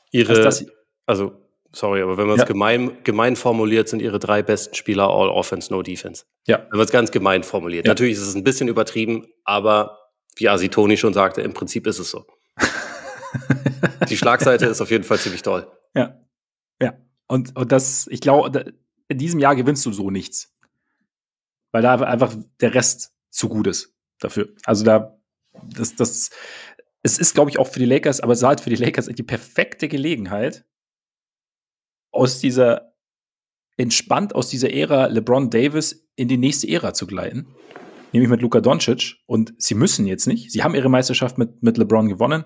Aber wenn man es gemein formuliert, sind ihre 3 besten Spieler All Offense, No Defense. Ja. Wenn man es ganz gemein formuliert. Ja. Natürlich ist es ein bisschen übertrieben, aber wie Asi Toni schon sagte, im Prinzip ist es so. Die Schlagseite ist auf jeden Fall ziemlich toll. Ja. Ja. Und das, ich glaube, in diesem Jahr gewinnst du so nichts. Weil da einfach der Rest zu gut ist dafür. Also es es ist, glaube ich, auch für die Lakers, aber es war halt für die Lakers die perfekte Gelegenheit, entspannt aus dieser Ära LeBron Davis in die nächste Ära zu gleiten. Nämlich mit Luka Doncic. Und sie müssen jetzt nicht. Sie haben ihre Meisterschaft mit LeBron gewonnen.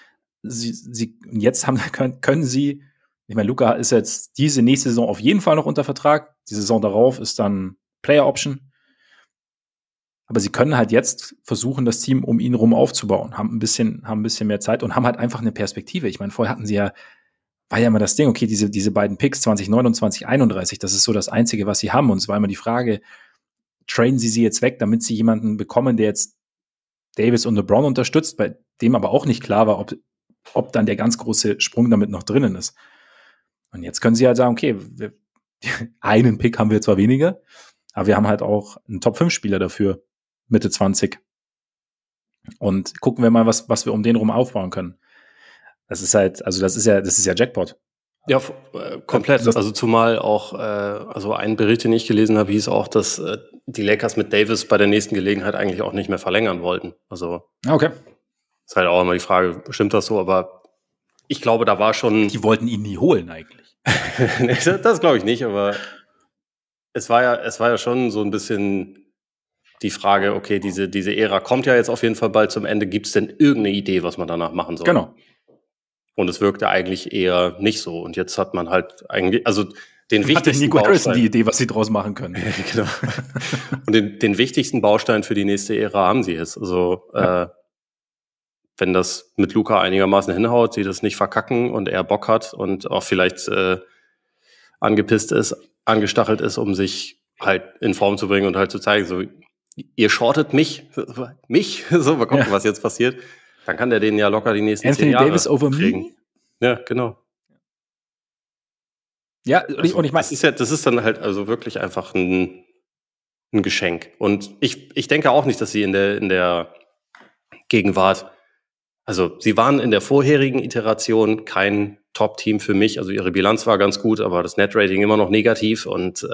Jetzt können sie, ich meine, Luka ist jetzt diese nächste Saison auf jeden Fall noch unter Vertrag. Die Saison darauf ist dann Player Option. Aber sie können halt jetzt versuchen, das Team um ihn rum aufzubauen, haben ein bisschen mehr Zeit und haben halt einfach eine Perspektive. Ich meine, vorher war ja immer das Ding, okay, diese beiden Picks 2029, 2031, das ist so das Einzige, was sie haben. Und es war immer die Frage, traden sie jetzt weg, damit sie jemanden bekommen, der jetzt Davis und LeBron unterstützt, bei dem aber auch nicht klar war, ob dann der ganz große Sprung damit noch drinnen ist. Und jetzt können sie halt sagen, okay, einen Pick haben wir zwar weniger, aber wir haben halt auch einen Top-5-Spieler dafür, Mitte 20. Und gucken wir mal, was wir um den rum aufbauen können. Das ist ja Jackpot. Ja, komplett. Also zumal auch, also ein Bericht, den ich gelesen habe, hieß auch, dass die Lakers mit Davis bei der nächsten Gelegenheit eigentlich auch nicht mehr verlängern wollten. Also okay. Ist halt auch immer die Frage, stimmt das so? Aber ich glaube, da war schon... Die wollten ihn nie holen eigentlich. Das glaube ich nicht, aber es war ja schon so ein bisschen die Frage, okay, diese Ära kommt ja jetzt auf jeden Fall bald zum Ende. Gibt es denn irgendeine Idee, was man danach machen soll? Genau. Und es wirkte eigentlich eher nicht so. Und jetzt hat man halt eigentlich, also den wichtigsten Hatte Nico Harrison die Idee, was sie draus machen können. Genau. Und den wichtigsten Baustein für die nächste Ära haben sie jetzt. Also wenn das mit Luka einigermaßen hinhaut, sie das nicht verkacken und er Bock hat und auch vielleicht angepisst ist, angestachelt ist, um sich halt in Form zu bringen und halt zu zeigen, so, ihr shortet mich, so, mal gucken, was jetzt passiert. Dann kann der den ja locker die nächsten Anthony 10 Jahre Davis over kriegen. me? Ja, genau. Ja, Also, und ich meine, das ist dann halt also wirklich einfach ein Geschenk. Und ich denke auch nicht, dass sie in der Gegenwart, also sie waren in der vorherigen Iteration kein Top-Team für mich. Also ihre Bilanz war ganz gut, aber das Net-Rating immer noch negativ. Und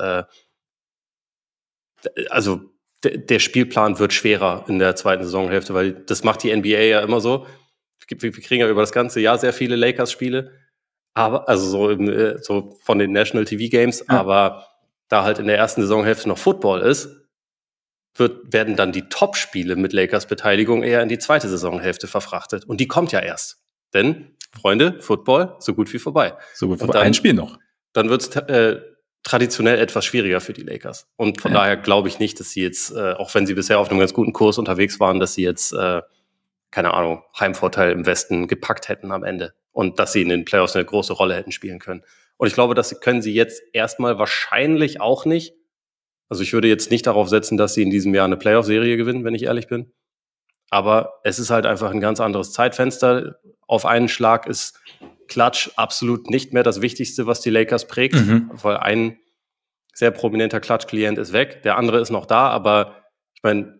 also der Spielplan wird schwerer in der zweiten Saisonhälfte, weil das macht die NBA ja immer so. Wir kriegen ja über das ganze Jahr sehr viele Lakers-Spiele, aber also so von den National TV Games, aber da halt in der ersten Saisonhälfte noch Football ist, werden dann die Top-Spiele mit Lakers-Beteiligung eher in die zweite Saisonhälfte verfrachtet. Und die kommt ja erst. Denn, Freunde, Football, so gut wie vorbei. So gut wie vorbei. Ein Spiel noch. Dann wird es traditionell etwas schwieriger für die Lakers. Und von daher glaube ich nicht, dass sie jetzt, auch wenn sie bisher auf einem ganz guten Kurs unterwegs waren, dass sie jetzt, keine Ahnung, Heimvorteil im Westen gepackt hätten am Ende. Und dass sie in den Playoffs eine große Rolle hätten spielen können. Und ich glaube, das können sie jetzt erstmal wahrscheinlich auch nicht. Also ich würde jetzt nicht darauf setzen, dass sie in diesem Jahr eine Playoff-Serie gewinnen, wenn ich ehrlich bin. Aber es ist halt einfach ein ganz anderes Zeitfenster. Auf einen Schlag ist Klatsch absolut nicht mehr das Wichtigste, was die Lakers prägt, weil ein sehr prominenter Klatsch-Klient ist weg, der andere ist noch da, aber ich meine,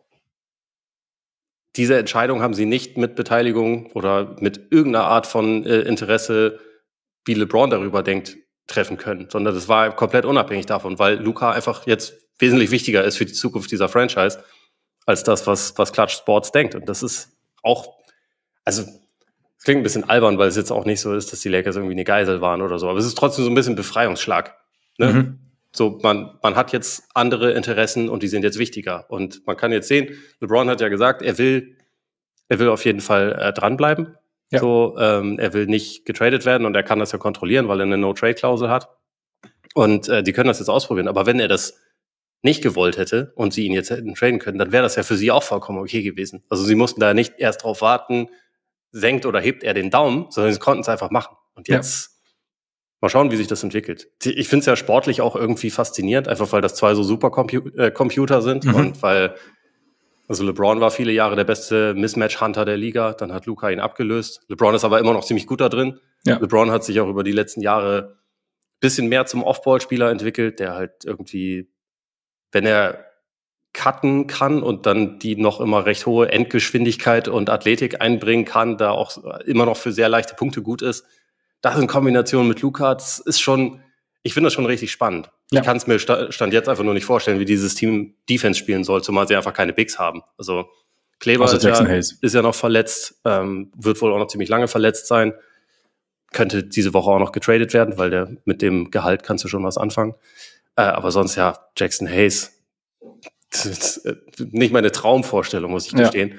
diese Entscheidung haben sie nicht mit Beteiligung oder mit irgendeiner Art von Interesse, wie LeBron darüber denkt, treffen können, sondern das war komplett unabhängig davon, weil Luka einfach jetzt wesentlich wichtiger ist für die Zukunft dieser Franchise, als das, was Clutch Sports denkt. Und das ist auch, also es klingt ein bisschen albern, weil es jetzt auch nicht so ist, dass die Lakers irgendwie eine Geisel waren oder so, aber es ist trotzdem so ein bisschen Befreiungsschlag. Ne? So, man hat jetzt andere Interessen und die sind jetzt wichtiger. Und man kann jetzt sehen, LeBron hat ja gesagt, er will auf jeden Fall dranbleiben. Ja. So, er will nicht getradet werden und er kann das ja kontrollieren, weil er eine No-Trade-Klausel hat. Und die können das jetzt ausprobieren. Aber wenn er das nicht gewollt hätte und sie ihn jetzt hätten traden können, dann wäre das ja für sie auch vollkommen okay gewesen. Also sie mussten da nicht erst drauf warten, senkt oder hebt er den Daumen, sondern sie konnten es einfach machen. Und jetzt mal schauen, wie sich das entwickelt. Ich finde es ja sportlich auch irgendwie faszinierend, einfach weil das zwei so super Computer sind und weil also LeBron war viele Jahre der beste Mismatch-Hunter der Liga, dann hat Luka ihn abgelöst. LeBron ist aber immer noch ziemlich gut da drin. Ja. LeBron hat sich auch über die letzten Jahre ein bisschen mehr zum Off-Ball-Spieler entwickelt, der halt irgendwie, wenn er cutten kann und dann die noch immer recht hohe Endgeschwindigkeit und Athletik einbringen kann, da auch immer noch für sehr leichte Punkte gut ist. Das in Kombination mit Luka, das ist schon, ich finde das schon richtig spannend. Ja. Ich kann es mir Stand jetzt einfach nur nicht vorstellen, wie dieses Team Defense spielen soll, zumal sie einfach keine Bigs haben. Also Kleber Also Jackson Hayes. ist ja noch verletzt, wird wohl auch noch ziemlich lange verletzt sein. Könnte diese Woche auch noch getradet werden, weil mit dem Gehalt kannst du schon was anfangen. Aber sonst ja, Jackson Hayes, das ist nicht meine Traumvorstellung, muss ich gestehen.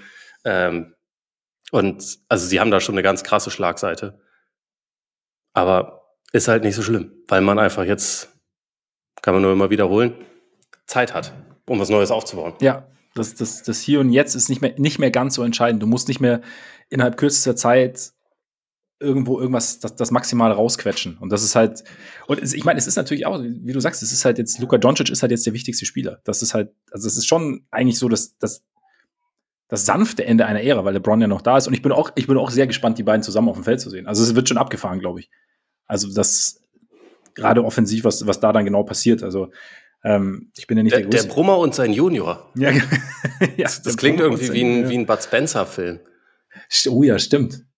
Und also sie haben da schon eine ganz krasse Schlagseite. Aber ist halt nicht so schlimm, weil man einfach jetzt, kann man nur immer wiederholen, Zeit hat, um was Neues aufzubauen. Ja, das Hier und Jetzt ist nicht mehr ganz so entscheidend. Du musst nicht mehr innerhalb kürzester Zeit irgendwas, das Maximale rausquetschen. Und das ist halt, und ich meine, es ist natürlich auch, wie du sagst, es ist halt jetzt, Luka Doncic ist halt jetzt der wichtigste Spieler. Das ist halt, also es ist schon eigentlich so das sanfte Ende einer Ära, weil LeBron ja noch da ist. Und ich bin auch sehr gespannt, die beiden zusammen auf dem Feld zu sehen. Also es wird schon abgefahren, glaube ich. Also das, gerade offensiv, was da dann genau passiert. Also ich bin ja nicht der Größte. Der Brummer und sein Junior. Ja, ja, das klingt irgendwie wie ein Bud Spencer-Film. Oh ja, stimmt.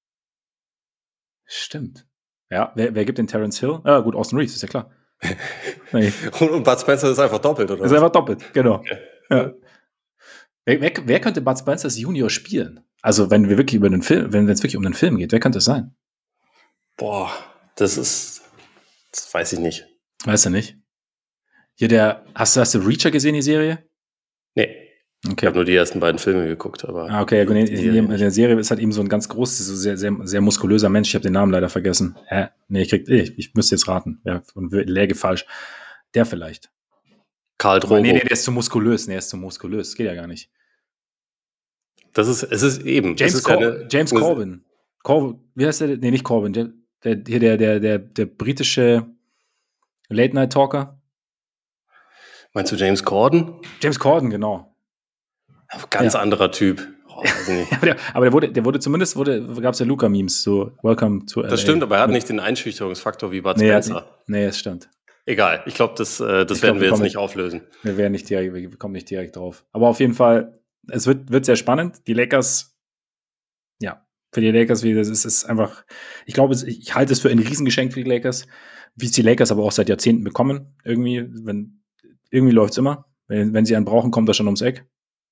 Ja, wer gibt den Terence Hill? Ah, gut, Austin Reeves, ist ja klar. Nee. Und Bud Spencer ist einfach doppelt, oder? Ist einfach doppelt, genau. Okay. Ja. Wer könnte Bud Spencers Junior spielen? Also, wenn es wirklich um den Film geht, wer könnte es sein? Boah, das weiß ich nicht. Weißt du nicht? Hier hast du Reacher gesehen, die Serie? Nee. Okay. Ich habe nur die ersten beiden Filme geguckt, aber. Okay, in der Serie ist halt eben so ein ganz großes, so sehr, sehr, sehr muskulöser Mensch. Ich habe den Namen leider vergessen. Nee, ich müsste jetzt raten. Ja, und läge falsch. Der vielleicht. Karl Drogo. Nee, der ist zu muskulös. Das geht ja gar nicht. Es ist eben. James Corbin. Wie heißt der? Nee, nicht Corbin. Der britische Late-Night-Talker. Meinst du James Corden? James Corden, genau. Ganz anderer Typ. Oh, aber der wurde zumindest, gab es ja Luca-Memes, so Welcome to LA. Das stimmt, aber er hat nicht den Einschüchterungsfaktor wie Bud Spencer. Nee, das stimmt. Egal, ich glaube, das werden wir jetzt nicht auflösen. Wir kommen nicht direkt drauf. Aber auf jeden Fall, es wird sehr spannend. Die Lakers, für die Lakers, das ist einfach, ich glaube, ich halte es für ein Riesengeschenk für die Lakers, wie es die Lakers aber auch seit Jahrzehnten bekommen. Irgendwie läuft es immer. Wenn sie einen brauchen, kommt er schon ums Eck.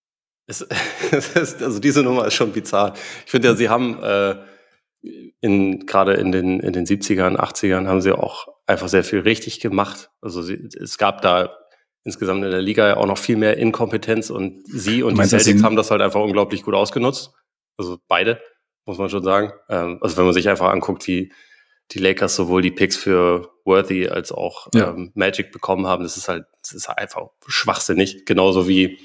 Also diese Nummer ist schon bizarr. Ich finde ja, sie haben gerade in den 70ern, 80ern haben sie auch einfach sehr viel richtig gemacht. Also es gab da insgesamt in der Liga ja auch noch viel mehr Inkompetenz und die Celtics haben das halt einfach unglaublich gut ausgenutzt. Also beide, muss man schon sagen. Also wenn man sich einfach anguckt, wie die Lakers sowohl die Picks für Worthy als auch Magic bekommen haben, das ist einfach schwachsinnig. Genauso wie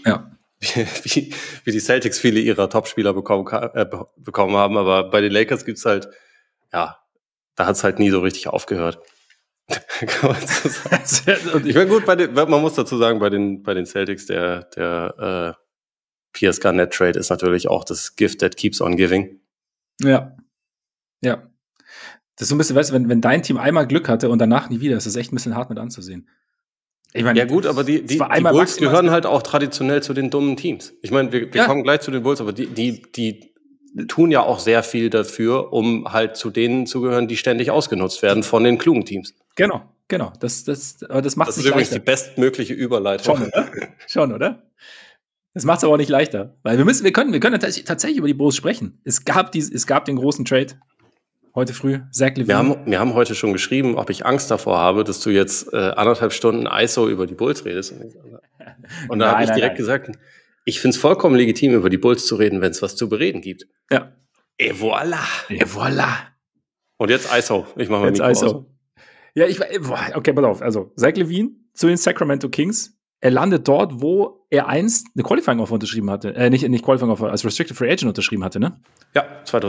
die Celtics viele ihrer Topspieler bekommen haben, aber bei den Lakers gibt's halt, da hat es halt nie so richtig aufgehört. Kann man so sagen. Ich meine, gut, man muss dazu sagen, bei den Celtics, der Pierce Garnett Trade ist natürlich auch das Gift that keeps on giving. Ja. Das ist so ein bisschen, weißt du, wenn dein Team einmal Glück hatte und danach nie wieder, ist das echt ein bisschen hart mit anzusehen. Ich meine, ja gut, aber die Bulls gehören halt auch traditionell zu den dummen Teams. Ich meine, wir kommen gleich zu den Bulls, aber die tun ja auch sehr viel dafür, um halt zu denen zu gehören, die ständig ausgenutzt werden von den klugen Teams. Genau. Aber das macht es nicht leichter. Das ist übrigens die bestmögliche Überleitung. Schon, oder? Das macht es aber auch nicht leichter. Weil wir können tatsächlich über die Bulls sprechen. Es gab den großen Trade. Heute früh, Zach LaVine. Wir haben heute schon geschrieben, ob ich Angst davor habe, dass du jetzt 1,5 Stunden ISO über die Bulls redest. Und da habe ich direkt gesagt, ich finde es vollkommen legitim, über die Bulls zu reden, wenn es was zu bereden gibt. Ja. Et voilà. Und jetzt ISO. Ich mache mal Mikro aus. Ja, okay, pass auf. Also, Zach LaVine zu den Sacramento Kings. Er landet dort, wo er einst eine Qualifying-Offer unterschrieben hatte. Nicht Qualifying-Offer, als Restricted Free Agent unterschrieben hatte, ne? Ja,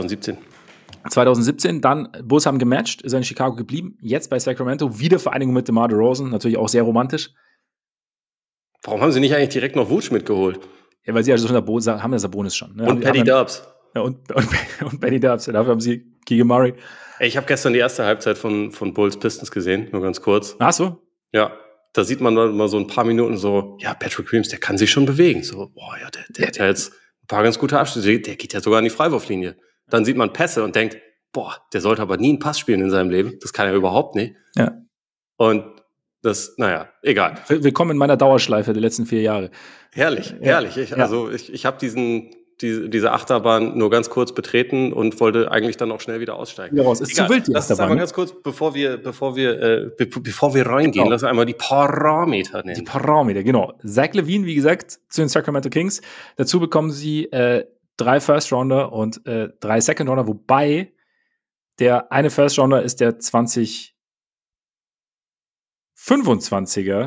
2017, dann Bulls haben gematcht, ist er in Chicago geblieben, jetzt bei Sacramento, Wiedervereinigung mit DeMar DeRozan, natürlich auch sehr romantisch. Warum haben sie nicht eigentlich direkt noch Vooch mitgeholt? Ja, weil sie also schon haben ja Sabonis schon. Ne? Und Patty Dubs. Ja, und Patty Dubs, dafür haben sie Keegan Murray. Ich habe gestern die erste Halbzeit von Bulls Pistons gesehen, nur ganz kurz. Ach so? Ja, da sieht man dann mal so ein paar Minuten so, ja, Patrick Williams, der kann sich schon bewegen. So, boah, ja, der hat ja jetzt ein paar ganz gute Abschlüsse, der geht ja sogar in die Freiwurflinie. Dann sieht man Pässe und denkt, boah, der sollte aber nie einen Pass spielen in seinem Leben. Das kann er überhaupt nicht. Ja. Und das, egal. Willkommen in meiner Dauerschleife der letzten 4 Jahre. Herrlich. Ich habe diesen diese Achterbahn nur ganz kurz betreten und wollte eigentlich dann auch schnell wieder aussteigen. Ja, ist zu wild, die Lass uns Achterbahn. einmal ganz kurz, bevor wir reingehen, Genau. lass uns einmal die Parameter nennen. Die Parameter, genau. Zach LaVine, wie gesagt, zu den Sacramento Kings. Dazu bekommen sie 3 First-Rounder und 3 Second-Rounder, wobei der eine First-Rounder ist der 2025er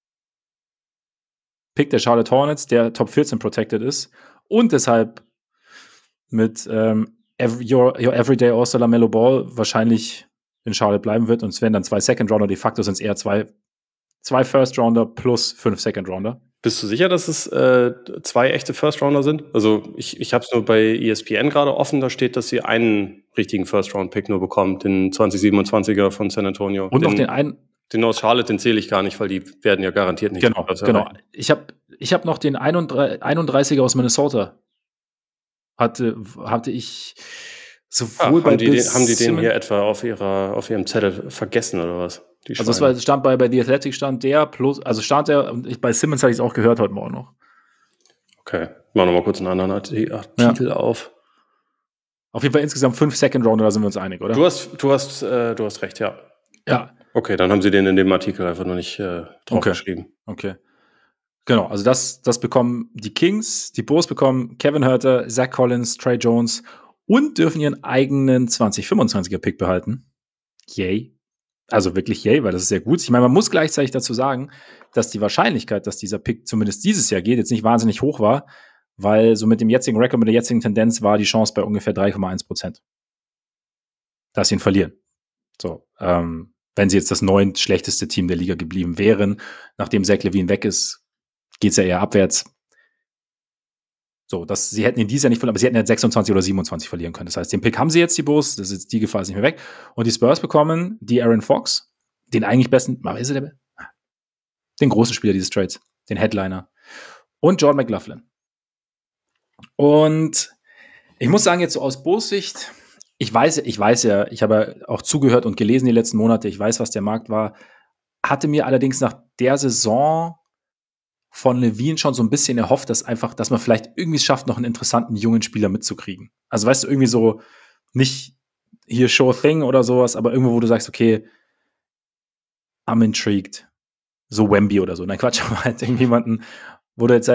Pick der Charlotte Hornets, der Top 14 protected ist und deshalb mit your Everyday All-Star LaMelo Ball wahrscheinlich in Charlotte bleiben wird und es werden dann 2 Second-Rounder, de facto sind es eher 2 First-Rounder plus 5 Second-Rounder. Bist du sicher, dass es 2 echte First-Rounder sind? Also ich habe es nur bei ESPN gerade offen, da steht, dass sie einen richtigen First-Round-Pick nur bekommt, den 2027er von San Antonio. Und noch den einen. Den aus Charlotte, den zähle ich gar nicht, weil die werden ja garantiert nicht. Genau. Ich hab noch den 31er aus Minnesota. Hatte ich sowohl bei haben die den hier etwa auf ihrem Zettel vergessen oder was? Also es stand bei The Athletic stand der plus, also stand der, und bei Simmons hatte ich es auch gehört heute Morgen noch. Okay, machen wir mal kurz einen anderen Artikel auf. Auf jeden Fall insgesamt 5 Second Rounder, da sind wir uns einig, oder? Du hast recht, ja. Ja. Okay, dann haben sie den in dem Artikel einfach noch nicht drauf geschrieben. Okay. Genau, also das bekommen die Kings, die Bulls bekommen Kevin Huerter, Zach Collins, Trey Jones und dürfen ihren eigenen 2025er Pick behalten. Yay. Also wirklich yay, weil das ist sehr gut. Ich meine, man muss gleichzeitig dazu sagen, dass die Wahrscheinlichkeit, dass dieser Pick zumindest dieses Jahr geht, jetzt nicht wahnsinnig hoch war, weil so mit dem jetzigen Rekord, mit der jetzigen Tendenz war die Chance bei ungefähr 3,1%, dass sie ihn verlieren. So, wenn sie jetzt das 9. schlechteste Team der Liga geblieben wären, nachdem Zach LaVine weg ist, geht's ja eher abwärts. So, sie hätten ihn dieses Jahr nicht verloren, aber sie hätten ja 26 oder 27 verlieren können. Das heißt, den Pick haben sie jetzt, die Bulls, die Gefahr ist nicht mehr weg. Und die Spurs bekommen die Aaron Fox, den eigentlich besten, ist er den großen Spieler dieses Trades, den Headliner. Und Jordan McLaughlin. Und ich muss sagen, jetzt so aus Bulls Sicht, ich weiß ja, ich habe auch zugehört und gelesen die letzten Monate, ich weiß, was der Markt war, hatte mir allerdings nach der Saison von LaVine schon so ein bisschen erhofft, dass man vielleicht irgendwie es schafft, noch einen interessanten jungen Spieler mitzukriegen. Also weißt du, irgendwie so nicht hier Show a Thing oder sowas, aber irgendwo, wo du sagst, okay, I'm intrigued. So Wemby oder so. Nein, Quatsch, aber halt irgendjemanden, wo du jetzt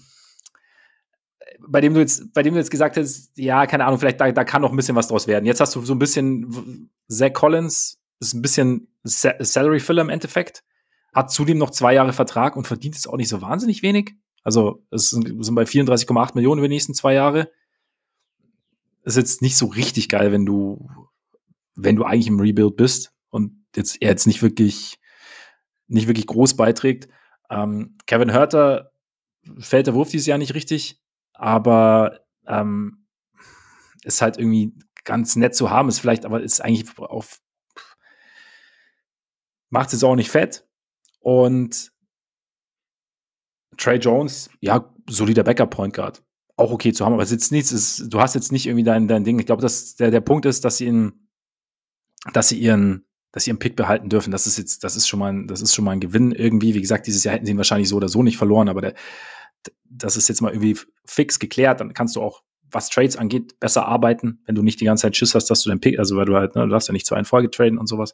bei dem du jetzt gesagt hast, ja, keine Ahnung, vielleicht da kann noch ein bisschen was draus werden. Jetzt hast du so ein bisschen Zach Collins, ist ein bisschen Salary-Filler im Endeffekt. Hat zudem noch 2 Jahre Vertrag und verdient jetzt auch nicht so wahnsinnig wenig. Also es sind bei 34,8 Millionen über die nächsten 2 Jahre. Ist jetzt nicht so richtig geil, wenn du eigentlich im Rebuild bist und er jetzt nicht wirklich groß beiträgt. Kevin Huerter fällt der Wurf dieses Jahr nicht richtig, aber ist halt irgendwie ganz nett zu haben. Ist eigentlich macht es jetzt auch nicht fett. Und Trey Jones, ja, solider Backup-Point Guard. Auch okay zu haben, aber es ist jetzt nichts, du hast jetzt nicht irgendwie dein Ding. Ich glaube, dass der Punkt ist, dass sie ihren Pick behalten dürfen. Das ist schon mal ein Gewinn irgendwie. Wie gesagt, dieses Jahr hätten sie ihn wahrscheinlich so oder so nicht verloren, aber das ist jetzt mal irgendwie fix geklärt. Dann kannst du auch, was Trades angeht, besser arbeiten, wenn du nicht die ganze Zeit Schiss hast, dass du den Pick, also weil du halt, du darfst ja nicht 2 in Folge traden und sowas.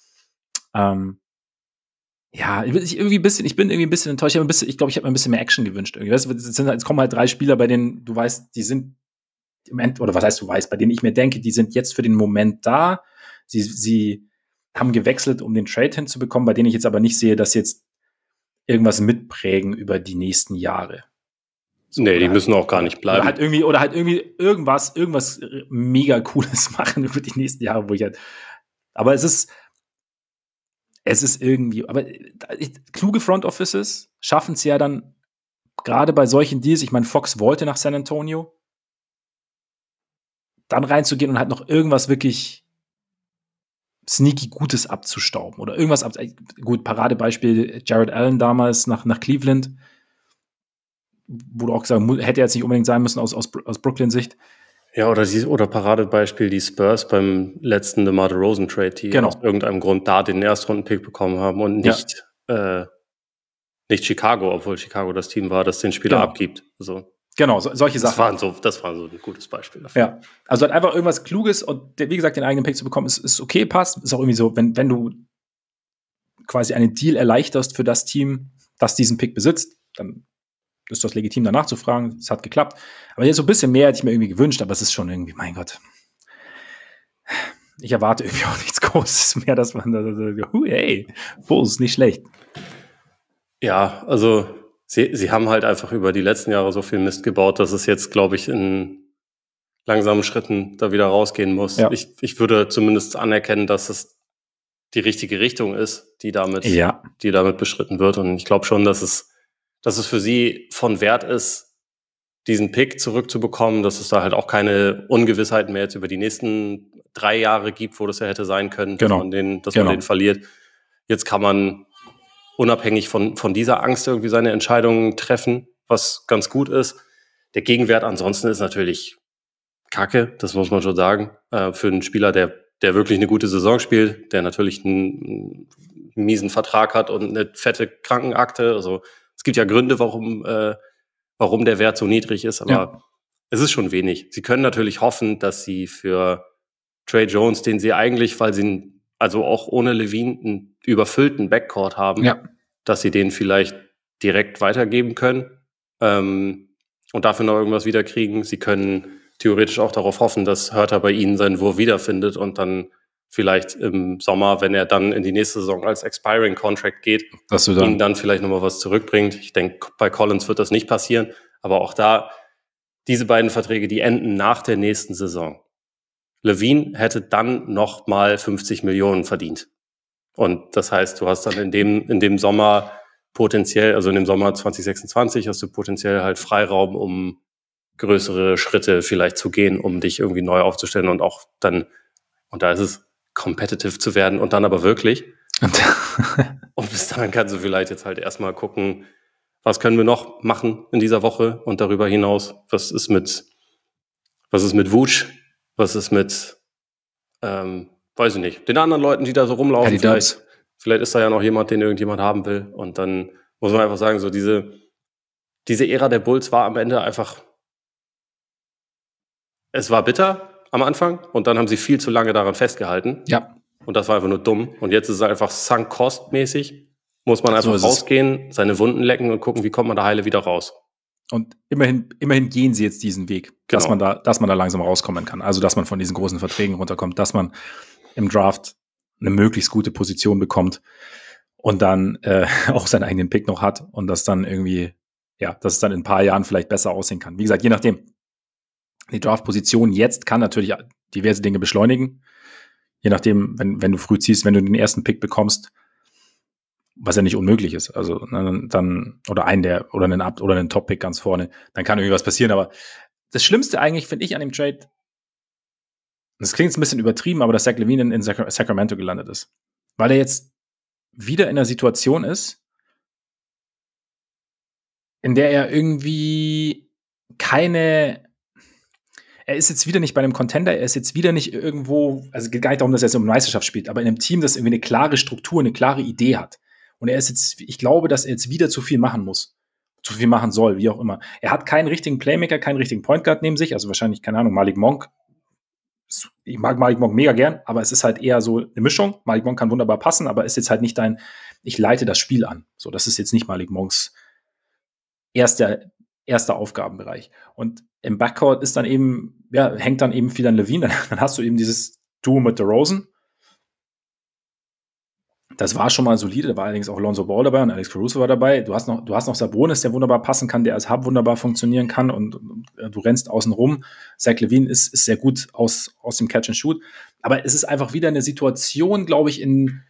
Ja, ich bin irgendwie ein bisschen enttäuscht. Ich glaube, ich habe mir ein bisschen mehr Action gewünscht. Irgendwie. Weißt du, es kommen halt 3 Spieler, bei denen du weißt, die sind im End, oder was heißt du weißt, bei denen ich mir denke, die sind jetzt für den Moment da. Sie haben gewechselt, um den Trade hinzubekommen, bei denen ich jetzt aber nicht sehe, dass sie jetzt irgendwas mitprägen über die nächsten Jahre. So, nee, die müssen auch gar nicht bleiben. Oder halt irgendwie irgendwas mega Cooles machen über die nächsten Jahre, wo ich halt. Aber es ist irgendwie, aber kluge Front Offices schaffen es ja dann, gerade bei solchen Deals, ich meine, Fox wollte nach San Antonio, dann reinzugehen und halt noch irgendwas wirklich sneaky Gutes abzustauben oder irgendwas gut, Paradebeispiel Jared Allen damals nach Cleveland, wo du auch gesagt hast, hätte jetzt nicht unbedingt sein müssen aus Brooklyn-Sicht. Ja, oder Paradebeispiel die Spurs beim letzten DeMar DeRozan-Trade, die aus irgendeinem Grund da den Erstrunden-Pick bekommen haben und nicht Chicago, obwohl Chicago das Team war, das den Spieler abgibt. So. Genau, solche Sachen. Das war so ein gutes Beispiel dafür. Ja, also halt einfach irgendwas Kluges und wie gesagt, den eigenen Pick zu bekommen, ist okay, passt. Ist auch irgendwie so, wenn du quasi einen Deal erleichterst für das Team, das diesen Pick besitzt, dann ist das legitim, danach zu fragen. Es hat geklappt. Aber jetzt so ein bisschen mehr hätte ich mir irgendwie gewünscht, aber es ist schon irgendwie, mein Gott. Ich erwarte irgendwie auch nichts Großes mehr, dass man hey, Bulls ist nicht schlecht. Ja, also sie haben halt einfach über die letzten Jahre so viel Mist gebaut, dass es jetzt, glaube ich, in langsamen Schritten da wieder rausgehen muss. Ja. Ich würde zumindest anerkennen, dass es die richtige Richtung ist, die damit beschritten wird. Und ich glaube schon, dass es für sie von Wert ist, diesen Pick zurückzubekommen, dass es da halt auch keine Ungewissheiten mehr jetzt über die nächsten 3 Jahre gibt, wo das ja hätte sein können, dass man den verliert. Jetzt kann man unabhängig von dieser Angst irgendwie seine Entscheidungen treffen, was ganz gut ist. Der Gegenwert ansonsten ist natürlich Kacke, das muss man schon sagen, für einen Spieler, der wirklich eine gute Saison spielt, der natürlich einen miesen Vertrag hat und eine fette Krankenakte. Also es gibt ja Gründe, warum der Wert so niedrig ist, aber es ist schon wenig. Sie können natürlich hoffen, dass sie für Trey Jones, den sie eigentlich, weil sie also auch ohne Levine einen überfüllten Backcourt haben, dass sie den vielleicht direkt weitergeben können und dafür noch irgendwas wiederkriegen. Sie können theoretisch auch darauf hoffen, dass Huerter bei ihnen seinen Wurf wiederfindet und dann vielleicht im Sommer, wenn er dann in die nächste Saison als Expiring Contract geht, ihnen dann vielleicht nochmal was zurückbringt. Ich denke, bei Collins wird das nicht passieren, aber auch da, diese beiden Verträge, die enden nach der nächsten Saison. Levine hätte dann nochmal 50 Millionen verdient. Und das heißt, du hast dann in dem Sommer potenziell, also in dem Sommer 2026 hast du potenziell halt Freiraum, um größere Schritte vielleicht zu gehen, um dich irgendwie neu aufzustellen und auch dann, und da ist es, competitive zu werden und dann aber wirklich. Und bis dahin kannst du vielleicht jetzt halt erstmal gucken, was können wir noch machen in dieser Woche und darüber hinaus, was ist mit Vooch, was ist mit, weiß ich nicht, den anderen Leuten, die da so rumlaufen, vielleicht ist da ja noch jemand, den irgendjemand haben will und dann muss man einfach sagen, so diese Ära der Bulls war am Ende einfach, es war bitter am Anfang und dann haben sie viel zu lange daran festgehalten. Ja. Und das war einfach nur dumm. Und jetzt ist es einfach sunk-cost-mäßig. Muss man einfach rausgehen, seine Wunden lecken und gucken, wie kommt man da heile wieder raus. Und immerhin gehen sie jetzt diesen Weg, dass man da langsam rauskommen kann. Also, dass man von diesen großen Verträgen runterkommt, dass man im Draft eine möglichst gute Position bekommt und dann auch seinen eigenen Pick noch hat und das dann irgendwie, dass es dann in ein paar Jahren vielleicht besser aussehen kann. Wie gesagt, je nachdem. Die Draft-Position jetzt kann natürlich diverse Dinge beschleunigen. Je nachdem, wenn du früh ziehst, wenn du den ersten Pick bekommst, was ja nicht unmöglich ist, also dann oder einen Top-Pick ganz vorne, dann kann irgendwie was passieren. Aber das Schlimmste eigentlich, finde ich, an dem Trade, das klingt jetzt ein bisschen übertrieben, aber dass Zach LaVine in Sacramento gelandet ist. Weil er jetzt wieder in einer Situation ist, in der er irgendwie er ist jetzt wieder nicht bei einem Contender, er ist jetzt wieder nicht irgendwo, also es geht gar nicht darum, dass er jetzt um eine Meisterschaft spielt, aber in einem Team, das irgendwie eine klare Struktur, eine klare Idee hat. Und er ist jetzt, ich glaube, dass er jetzt wieder zu viel machen muss. Zu viel machen soll, wie auch immer. Er hat keinen richtigen Playmaker, keinen richtigen Point Guard neben sich, also wahrscheinlich, keine Ahnung, Malik Monk. Ich mag Malik Monk mega gern, aber es ist halt eher so eine Mischung. Malik Monk kann wunderbar passen, aber ist jetzt halt nicht ich leite das Spiel an. So, das ist jetzt nicht Malik Monks erster Aufgabenbereich. Und im Backcourt ist dann eben, hängt dann eben viel an LaVine. Dann hast du eben dieses Duo mit DeRozan. Das war schon mal solide. Da war allerdings auch Lonzo Ball dabei und Alex Caruso war dabei. Du hast noch Sabonis, der wunderbar passen kann, der als Hub wunderbar funktionieren kann und du rennst außen rum. Zach LaVine ist sehr gut aus dem Catch and Shoot. Aber es ist einfach wieder eine Situation, glaube ich,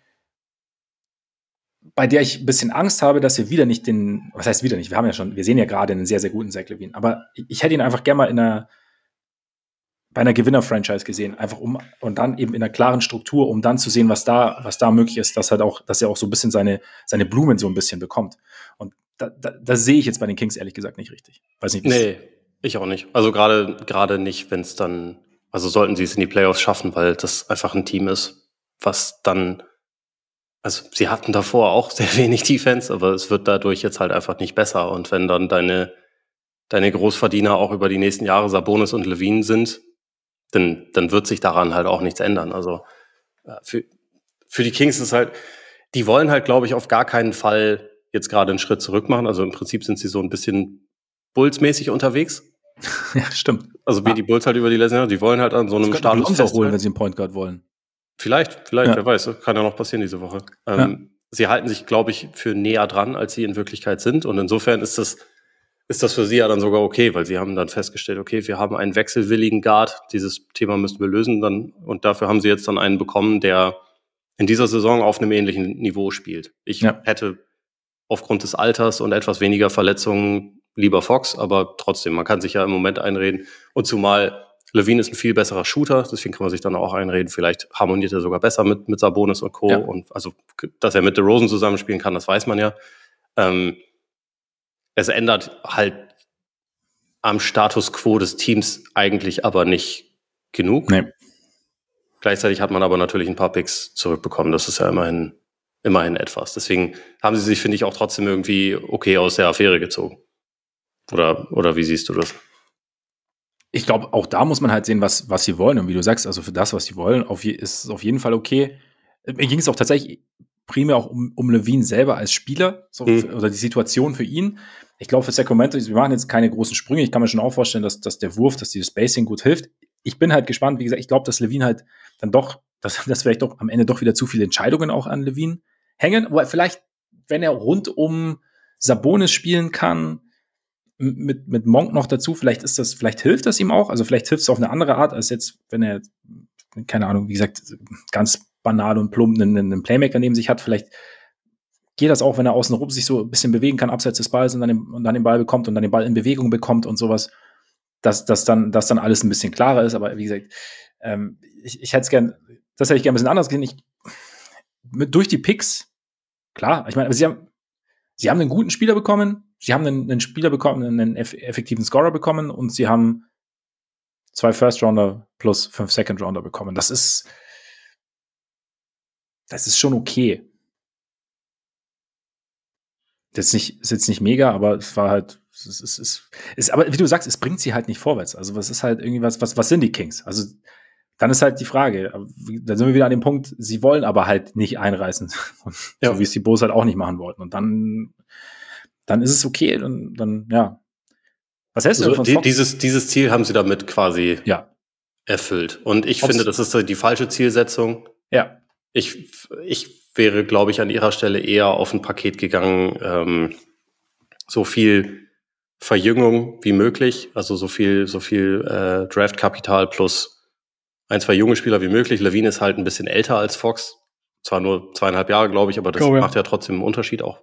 bei der ich ein bisschen Angst habe, dass wir wieder nicht was heißt wieder nicht? Wir sehen ja gerade einen sehr, sehr guten Zach LaVine. Aber ich hätte ihn einfach gerne mal bei einer Gewinner-Franchise gesehen. Einfach und dann eben in einer klaren Struktur, um dann zu sehen, was da möglich ist, dass er auch so ein bisschen seine Blumen so ein bisschen bekommt. Und das sehe ich jetzt bei den Kings ehrlich gesagt nicht richtig. Weiß nicht, nee, ich auch nicht. Also gerade nicht, wenn es dann, also sollten sie es in die Playoffs schaffen, weil das einfach ein Team ist, was dann, also sie hatten davor auch sehr wenig Defense, aber es wird dadurch jetzt halt einfach nicht besser. Und wenn dann deine deine Großverdiener auch über die nächsten Jahre Sabonis und LaVine sind, dann wird sich daran halt auch nichts ändern. Also für die Kings ist halt, die wollen halt, glaube ich, auf gar keinen Fall jetzt gerade einen Schritt zurück machen. Also im Prinzip sind sie so ein bisschen Bulls-mäßig unterwegs. Ja, stimmt. Also wie die Bulls halt über die letzten Jahre, die wollen halt an so einem Status festholen, wenn sie einen Point Guard wollen. Vielleicht, wer weiß, das kann ja noch passieren diese Woche. Sie halten sich, glaube ich, für näher dran, als sie in Wirklichkeit sind. Und insofern ist das für sie ja dann sogar okay, weil sie haben dann festgestellt, okay, wir haben einen wechselwilligen Guard, dieses Thema müssen wir lösen dann. Und dafür haben sie jetzt dann einen bekommen, der in dieser Saison auf einem ähnlichen Niveau spielt. Ich hätte aufgrund des Alters und etwas weniger Verletzungen lieber Fox, aber trotzdem, man kann sich ja im Moment einreden. Und zumal LaVine ist ein viel besserer Shooter, deswegen kann man sich dann auch einreden, vielleicht harmoniert er sogar besser mit Sabonis und Co. Ja. Und also, dass er mit DeRozan zusammenspielen kann, das weiß man ja. Es ändert halt am Status quo des Teams eigentlich aber nicht genug. Nee. Gleichzeitig hat man aber natürlich ein paar Picks zurückbekommen. Das ist ja immerhin etwas. Deswegen haben sie sich, finde ich, auch trotzdem irgendwie okay aus der Affäre gezogen. Oder wie siehst du das? Ich glaube, auch da muss man halt sehen, was sie wollen. Und wie du sagst, also für das, was sie wollen, ist es auf jeden Fall okay. Mir ging es auch tatsächlich primär auch um LaVine selber als Spieler oder die Situation für ihn. Ich glaube, für Sacramento, wir machen jetzt keine großen Sprünge. Ich kann mir schon auch vorstellen, dass der Wurf, dass dieses Spacing gut hilft. Ich bin halt gespannt. Wie gesagt, ich glaube, dass LaVine halt dann doch, dass vielleicht doch am Ende doch wieder zu viele Entscheidungen auch an LaVine hängen. Aber vielleicht, wenn er rund um Sabonis spielen kann, mit Monk noch dazu, vielleicht hilft das ihm auch. Also vielleicht hilft es auf eine andere Art, als jetzt, wenn er, keine Ahnung, wie gesagt, ganz banal und plump einen Playmaker neben sich hat. Vielleicht geht das auch, wenn er außenrum sich so ein bisschen bewegen kann, abseits des Balls und dann den Ball bekommt und dann den Ball in Bewegung bekommt und sowas, dass dann alles ein bisschen klarer ist. Aber wie gesagt, ich hätte es gern, das hätte ich gern ein bisschen anders gesehen. Durch die Picks, klar, ich meine, sie haben einen guten Spieler bekommen, sie haben einen Spieler bekommen, einen effektiven Scorer bekommen und sie haben 2 First-Rounder plus 5 Second-Rounder bekommen. Das ist schon okay. Das ist jetzt nicht mega, aber es war halt, aber wie du sagst, es bringt sie halt nicht vorwärts. Also was ist halt irgendwie was sind die Kings? Also dann ist halt die Frage, da sind wir wieder an dem Punkt, sie wollen aber halt nicht einreißen. Ja. So wie es die Bulls halt auch nicht machen wollten. Und dann ist es okay und dann, ja. Was hältst du von Fox? Dieses Ziel haben sie damit quasi erfüllt. Und ich finde, das ist die falsche Zielsetzung. Ja. Ich wäre, glaube ich, an ihrer Stelle eher auf ein Paket gegangen, so viel Verjüngung wie möglich, also so viel Draftkapital plus 1, 2 junge Spieler wie möglich. LaVine ist halt ein bisschen älter als Fox, zwar nur 2,5 Jahre, glaube ich, aber das macht ja trotzdem einen Unterschied auch.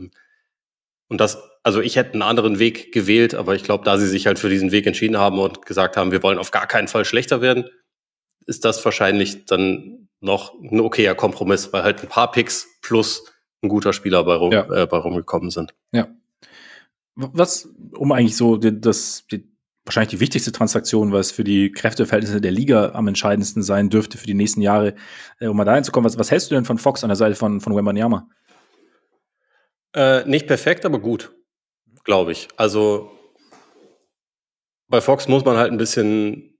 Und also ich hätte einen anderen Weg gewählt, aber ich glaube, da sie sich halt für diesen Weg entschieden haben und gesagt haben, wir wollen auf gar keinen Fall schlechter werden, ist das wahrscheinlich dann noch ein okayer Kompromiss, weil halt ein paar Picks plus ein guter Spieler bei rumgekommen sind. Ja. Was, um eigentlich so wahrscheinlich die wichtigste Transaktion, was für die Kräfteverhältnisse der Liga am entscheidendsten sein dürfte für die nächsten Jahre, um mal dahin zu kommen. Was hältst du denn von Fox an der Seite von Wembanyama? Nicht perfekt, aber gut, glaube ich. Also bei Fox muss man halt ein bisschen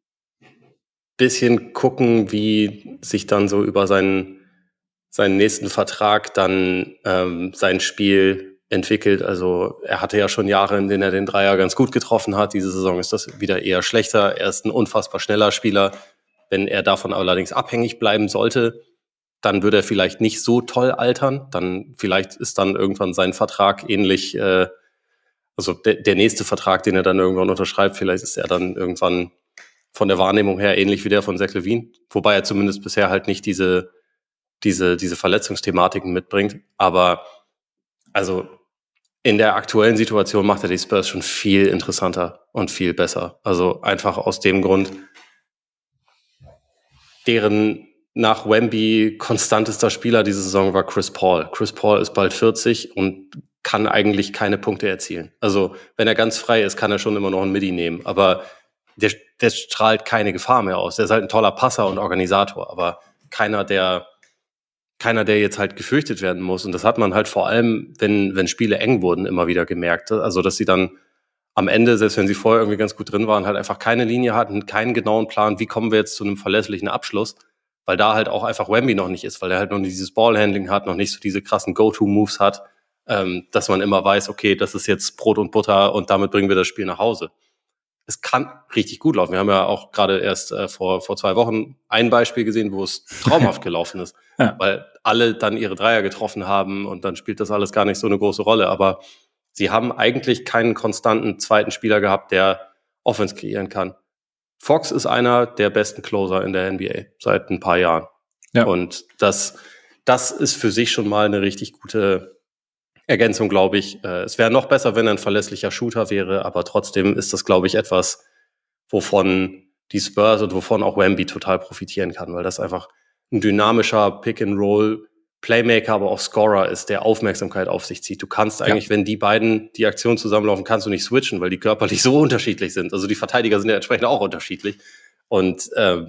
gucken, wie sich dann so über seinen nächsten Vertrag dann sein Spiel entwickelt. Also er hatte ja schon Jahre, in denen er den Dreier ganz gut getroffen hat. Diese Saison ist das wieder eher schlechter. Er ist ein unfassbar schneller Spieler. Wenn er davon allerdings abhängig bleiben sollte, dann würde er vielleicht nicht so toll altern. Dann vielleicht ist dann irgendwann sein Vertrag ähnlich, also der nächste Vertrag, den er dann irgendwann unterschreibt, vielleicht ist er dann irgendwann von der Wahrnehmung her ähnlich wie der von Zach LaVine. Wobei er zumindest bisher halt nicht diese Verletzungsthematiken mitbringt. Aber also in der aktuellen Situation macht er die Spurs schon viel interessanter und viel besser. Also einfach aus dem Grund, deren nach Wemby konstantester Spieler diese Saison war Chris Paul. Chris Paul ist bald 40 und kann eigentlich keine Punkte erzielen. Also wenn er ganz frei ist, kann er schon immer noch einen Midi nehmen. Aber der strahlt keine Gefahr mehr aus. Der ist halt ein toller Passer und Organisator, aber keiner, der jetzt halt gefürchtet werden muss. Und das hat man halt vor allem, wenn Spiele eng wurden, immer wieder gemerkt. Also, dass sie dann am Ende, selbst wenn sie vorher irgendwie ganz gut drin waren, halt einfach keine Linie hatten, keinen genauen Plan, wie kommen wir jetzt zu einem verlässlichen Abschluss, weil da halt auch einfach Wemby noch nicht ist, weil er halt noch nicht dieses Ballhandling hat, noch nicht so diese krassen Go-To-Moves hat, dass man immer weiß, okay, das ist jetzt Brot und Butter und damit bringen wir das Spiel nach Hause. Es kann richtig gut laufen. Wir haben ja auch gerade erst vor 2 Wochen ein Beispiel gesehen, wo es traumhaft gelaufen ist, weil alle dann ihre Dreier getroffen haben und dann spielt das alles gar nicht so eine große Rolle. Aber sie haben eigentlich keinen konstanten zweiten Spieler gehabt, der Offense kreieren kann. Fox ist einer der besten Closer in der NBA seit ein paar Jahren. Ja. Und das ist für sich schon mal eine richtig gute Ergänzung, glaube ich. Es wäre noch besser, wenn er ein verlässlicher Shooter wäre, aber trotzdem ist das, glaube ich, etwas, wovon die Spurs und wovon auch Wemby total profitieren kann, weil das einfach ein dynamischer Pick-and-Roll-Playmaker, aber auch Scorer ist, der Aufmerksamkeit auf sich zieht. Du kannst eigentlich, wenn die beiden die Aktion zusammenlaufen, kannst du nicht switchen, weil die körperlich so unterschiedlich sind. Also die Verteidiger sind ja entsprechend auch unterschiedlich. Und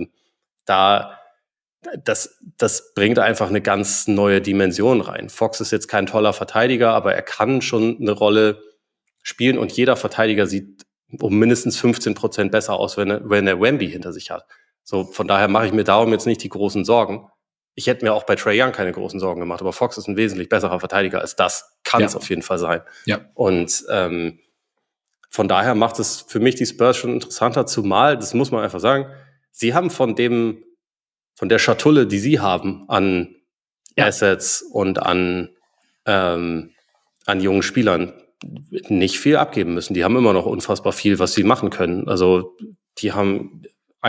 das bringt einfach eine ganz neue Dimension rein. Fox ist jetzt kein toller Verteidiger, aber er kann schon eine Rolle spielen und jeder Verteidiger sieht um mindestens 15% besser aus, wenn er Wemby hinter sich hat. So, von daher mache ich mir darum jetzt nicht die großen Sorgen. Ich hätte mir auch bei Trae Young keine großen Sorgen gemacht, aber Fox ist ein wesentlich besserer Verteidiger als das. Kann es auf jeden Fall sein. Ja. Und von daher macht es für mich die Spurs schon interessanter, zumal, das muss man einfach sagen, sie haben von der Schatulle, die sie haben an Assets und an jungen Spielern, nicht viel abgeben müssen. Die haben immer noch unfassbar viel, was sie machen können. Also die haben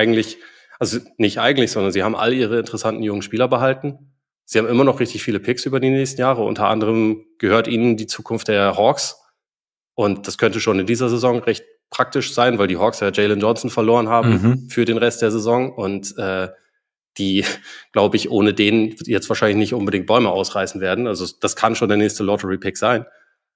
sondern sie haben all ihre interessanten jungen Spieler behalten. Sie haben immer noch richtig viele Picks über die nächsten Jahre. Unter anderem gehört ihnen die Zukunft der Hawks. Und das könnte schon in dieser Saison recht praktisch sein, weil die Hawks ja Jalen Johnson verloren haben für den Rest der Saison. Und die, glaube ich, ohne den jetzt wahrscheinlich nicht unbedingt Bäume ausreißen werden. Also das kann schon der nächste Lottery-Pick sein.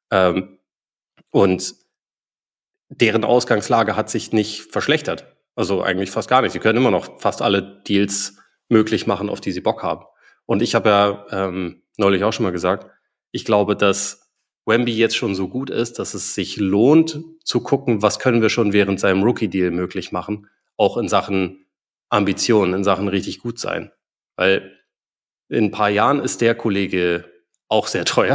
Und deren Ausgangslage hat sich nicht verschlechtert. Also eigentlich fast gar nicht. Sie können immer noch fast alle Deals möglich machen, auf die sie Bock haben. Und ich habe ja neulich auch schon mal gesagt, ich glaube, dass Wemby jetzt schon so gut ist, dass es sich lohnt zu gucken, was können wir schon während seinem Rookie-Deal möglich machen, auch in Sachen Ambitionen, in Sachen richtig gut sein. Weil in ein paar Jahren ist der Kollege auch sehr teuer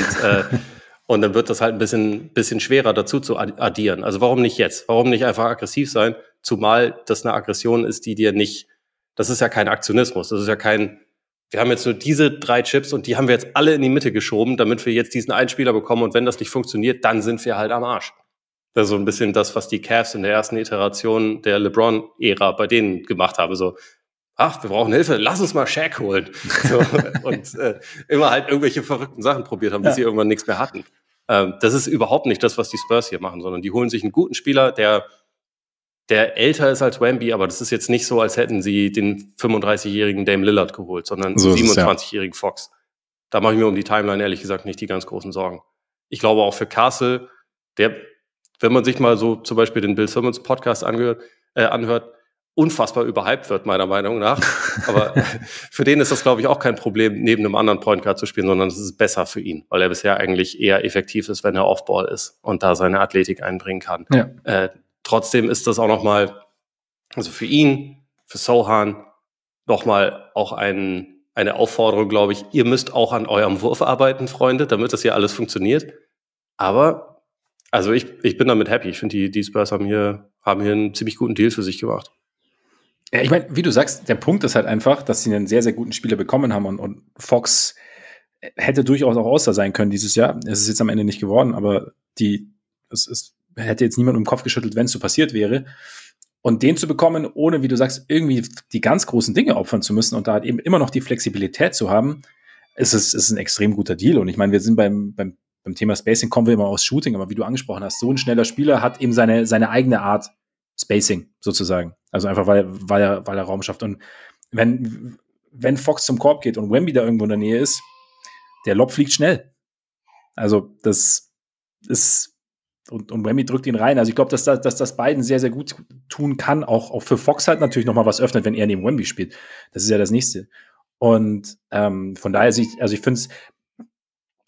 und dann wird das halt ein bisschen schwerer dazu zu addieren. Also warum nicht jetzt? Warum nicht einfach aggressiv sein? Zumal das eine Aggression ist, die dir nicht, das ist ja kein Aktionismus, das ist ja kein, wir haben jetzt nur diese 3 Chips und die haben wir jetzt alle in die Mitte geschoben, damit wir jetzt diesen einen Spieler bekommen und wenn das nicht funktioniert, dann sind wir halt am Arsch. Das ist so ein bisschen das, was die Cavs in der ersten Iteration der LeBron-Ära bei denen gemacht haben. So, wir brauchen Hilfe, lass uns mal Shaq holen. So, und immer halt irgendwelche verrückten Sachen probiert haben, bis sie irgendwann nichts mehr hatten. Das ist überhaupt nicht das, was die Spurs hier machen, sondern die holen sich einen guten Spieler, der älter ist als Wemby, aber das ist jetzt nicht so, als hätten sie den 35-jährigen Dame Lillard geholt, sondern so 27-jährigen Fox. Da mache ich mir um die Timeline ehrlich gesagt nicht die ganz großen Sorgen. Ich glaube auch für Castle, wenn man sich mal so zum Beispiel den Bill Simmons Podcast anhört, unfassbar überhyped wird, meiner Meinung nach. Aber für den ist das, glaube ich, auch kein Problem, neben einem anderen Point Guard zu spielen, sondern es ist besser für ihn, weil er bisher eigentlich eher effektiv ist, wenn er Off-Ball ist und da seine Athletik einbringen kann. Ja. Trotzdem ist das auch nochmal, also für ihn, für Sohan, nochmal auch eine Aufforderung, glaube ich. Ihr müsst auch an eurem Wurf arbeiten, Freunde, damit das hier alles funktioniert. Aber also ich bin damit happy. Ich finde, die Spurs haben hier einen ziemlich guten Deal für sich gemacht. Ja, ich meine, wie du sagst, der Punkt ist halt einfach, dass sie einen sehr, sehr guten Spieler bekommen haben und Fox hätte durchaus auch All-Star sein können dieses Jahr. Es ist jetzt am Ende nicht geworden, aber es hätte jetzt niemand im Kopf geschüttelt, wenn es so passiert wäre. Und den zu bekommen, ohne, wie du sagst, irgendwie die ganz großen Dinge opfern zu müssen und da halt eben immer noch die Flexibilität zu haben, ist ein extrem guter Deal. Und ich meine, wir sind beim Thema Spacing kommen wir immer aus Shooting, aber wie du angesprochen hast, so ein schneller Spieler hat eben seine eigene Art Spacing sozusagen. Also einfach, weil er Raum schafft. Und wenn Fox zum Korb geht und Wemby da irgendwo in der Nähe ist, der Lob fliegt schnell. Also das ist und Wemby drückt ihn rein. Also ich glaube, dass das beiden sehr, sehr gut tun kann. Auch für Fox halt natürlich nochmal was öffnet, wenn er neben Wemby spielt. Das ist ja das Nächste. Und von daher ich finde es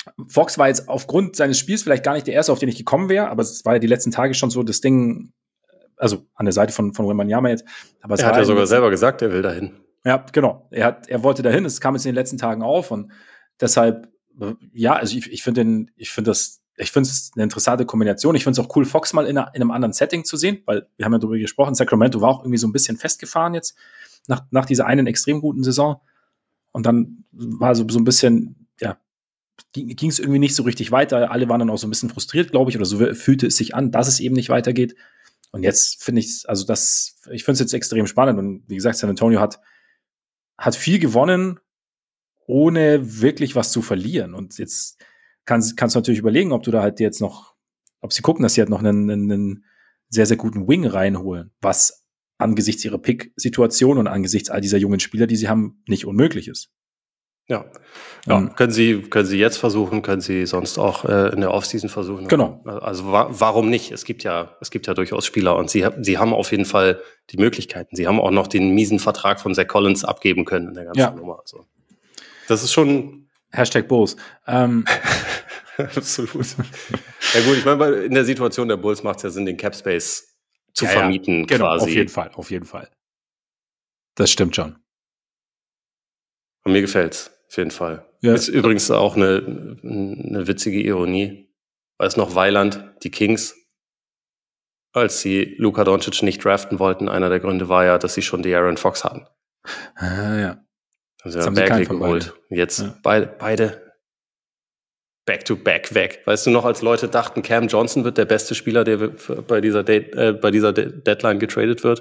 Fox war jetzt aufgrund seines Spiels vielleicht gar nicht der Erste, auf den ich gekommen wäre, aber es war ja die letzten Tage schon so das Ding, also an der Seite von Wembanyama jetzt. Aber es Er hat war ja sogar selber gesagt, er will dahin. Ja, genau. Er wollte dahin, es kam jetzt in den letzten Tagen auf und deshalb, ja, also ich finde es eine interessante Kombination. Ich finde es auch cool, Fox mal in einem anderen Setting zu sehen, weil wir haben ja darüber gesprochen, Sacramento war auch irgendwie so ein bisschen festgefahren jetzt nach dieser einen extrem guten Saison. Und dann war so ein bisschen, ja, ging es irgendwie nicht so richtig weiter. Alle waren dann auch so ein bisschen frustriert, glaube ich, oder so fühlte es sich an, dass es eben nicht weitergeht. Und jetzt finde ich es, ich finde es jetzt extrem spannend. Und wie gesagt, San Antonio hat viel gewonnen, ohne wirklich was zu verlieren. Und jetzt kannst du natürlich überlegen, ob du da halt jetzt noch, ob sie gucken, dass sie halt noch einen sehr, sehr guten Wing reinholen, was angesichts ihrer Pick-Situation und angesichts all dieser jungen Spieler, die sie haben, nicht unmöglich ist. Ja. Können Sie jetzt versuchen, können Sie sonst auch in der Offseason versuchen. Genau. Also warum nicht? Es gibt ja durchaus Spieler und Sie haben auf jeden Fall die Möglichkeiten. Sie haben auch noch den miesen Vertrag von Zach Collins abgeben können in der ganzen Nummer. Also, das ist schon Bulls. Absolut. Ja gut, ich meine, in der Situation der Bulls macht es ja Sinn, den Cap Space zu vermieten, genau, quasi. Auf jeden Fall. Das stimmt schon. Und mir gefällt's, auf jeden Fall. Ja. Ist übrigens auch eine witzige Ironie. Weiß noch Weiland, die Kings, als sie Luka Doncic nicht draften wollten, einer der Gründe war ja, dass sie schon De'Aaron Fox hatten. Ja. Also haben Bagley geholt. Jetzt beide back-to-back weg. Weißt du noch, als Leute dachten, Cam Johnson wird der beste Spieler, der bei dieser Deadline getradet wird?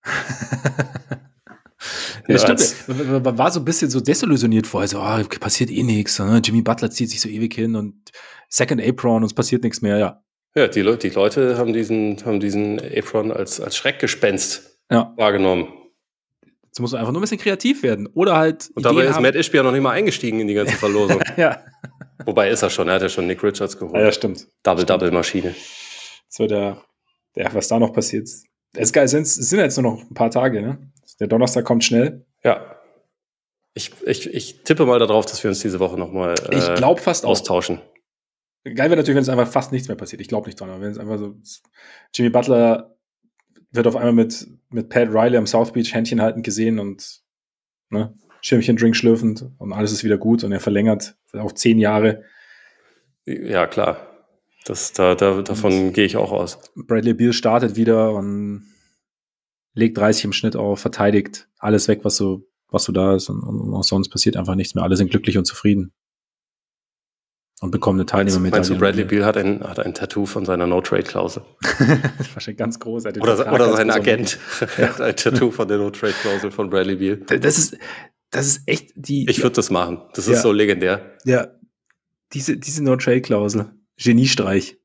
Ja, stimmt. Man war so ein bisschen so desillusioniert vorher, so, passiert eh nichts. Ne? Jimmy Butler zieht sich so ewig hin und Second Apron und es passiert nichts mehr, ja. Ja, die Leute haben diesen Apron als Schreckgespenst wahrgenommen. Jetzt muss man einfach nur ein bisschen kreativ werden. Oder halt. Und dabei ist Matt Ishbia noch nicht mal eingestiegen in die ganze Verlosung. Ja. Wobei ist er schon, er hat ja schon Nick Richards geholt. Ja, stimmt. Double-Maschine. Das wird was da noch passiert. Es ist geil, es sind jetzt nur noch ein paar Tage, ne? Der Donnerstag kommt schnell. Ja. Ich tippe mal darauf, dass wir uns diese Woche nochmal austauschen. Geil wäre natürlich, wenn es einfach fast nichts mehr passiert. Ich glaube nicht dran, aber wenn es einfach so. Jimmy Butler wird auf einmal mit Pat Riley am South Beach Händchen haltend gesehen und Schirmchen Drink schlürfend und alles ist wieder gut und er verlängert auf 10 Jahre. Ja, klar. Davon gehe ich auch aus. Bradley Beal startet wieder und legt 30 im Schnitt auf, verteidigt alles weg, was so da ist und auch sonst passiert einfach nichts mehr. Alle sind glücklich und zufrieden. Und bekommen eine Teilnehmermedaille. Meinst du, Bradley Beal hat ein Tattoo von seiner No-Trade-Klausel? Wahrscheinlich ganz groß. Oder sein Agent hat ein Tattoo von der No-Trade-Klausel von Bradley Beal. Das ist echt Ich würde das machen. Das ist so legendär. Ja, diese No-Trade-Klausel. Geniestreich.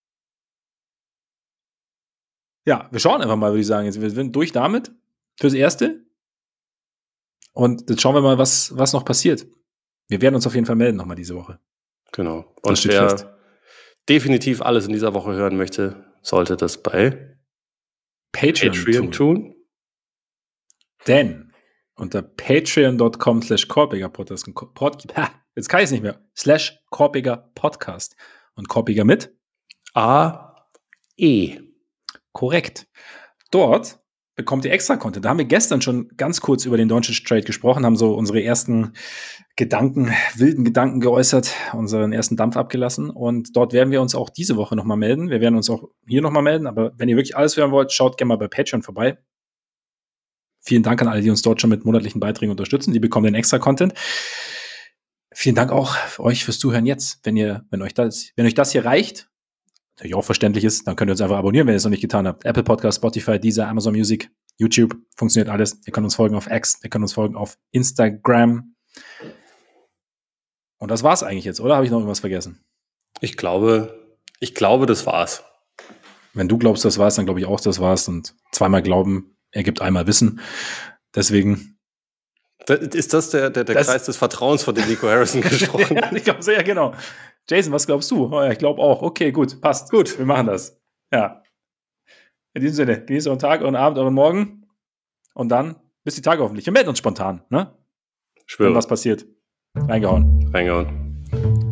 Ja, wir schauen einfach mal, würde ich sagen. Jetzt, wir sind durch damit fürs Erste. Und jetzt schauen wir mal, was noch passiert. Wir werden uns auf jeden Fall melden nochmal diese Woche. Genau. Und wer definitiv alles in dieser Woche hören möchte, sollte das bei Patreon tun. Denn unter patreon.com/korpiger-podcast jetzt kann ich es nicht mehr. /korpiger-podcast und Korpiger mit A-E. Korrekt. Dort bekommt ihr extra Content. Da haben wir gestern schon ganz kurz über den Doncic-Trade gesprochen, haben so unsere ersten wilden Gedanken geäußert, unseren ersten Dampf abgelassen. Und dort werden wir uns auch diese Woche nochmal melden. Wir werden uns auch hier nochmal melden. Aber wenn ihr wirklich alles hören wollt, schaut gerne mal bei Patreon vorbei. Vielen Dank an alle, die uns dort schon mit monatlichen Beiträgen unterstützen. Die bekommen den extra Content. Vielen Dank auch für euch fürs Zuhören jetzt. Wenn euch das hier reicht, natürlich auch verständlich ist, dann könnt ihr uns einfach abonnieren, wenn ihr es noch nicht getan habt. Apple Podcast, Spotify, Deezer, Amazon Music, YouTube, funktioniert alles. Ihr könnt uns folgen auf X, ihr könnt uns folgen auf Instagram. Und das war's eigentlich jetzt, oder? Habe ich noch irgendwas vergessen? Ich glaube, das war's. Wenn du glaubst, das war's, dann glaube ich auch, das war's. Und zweimal glauben ergibt einmal Wissen. Deswegen. Ist das der Kreis des Vertrauens, von dem Nico Harrison gesprochen hat? Ja, ich glaube sehr genau. Jason, was glaubst du? Oh, ja, ich glaube auch. Okay, gut, passt. Gut, wir machen das. Ja. In diesem Sinne, genießt euren Tag, euren Abend, euren Morgen. Und dann bis die Tage hoffentlich. Wir melden uns spontan, ne? Schwöre. Wenn was passiert. Reingehauen.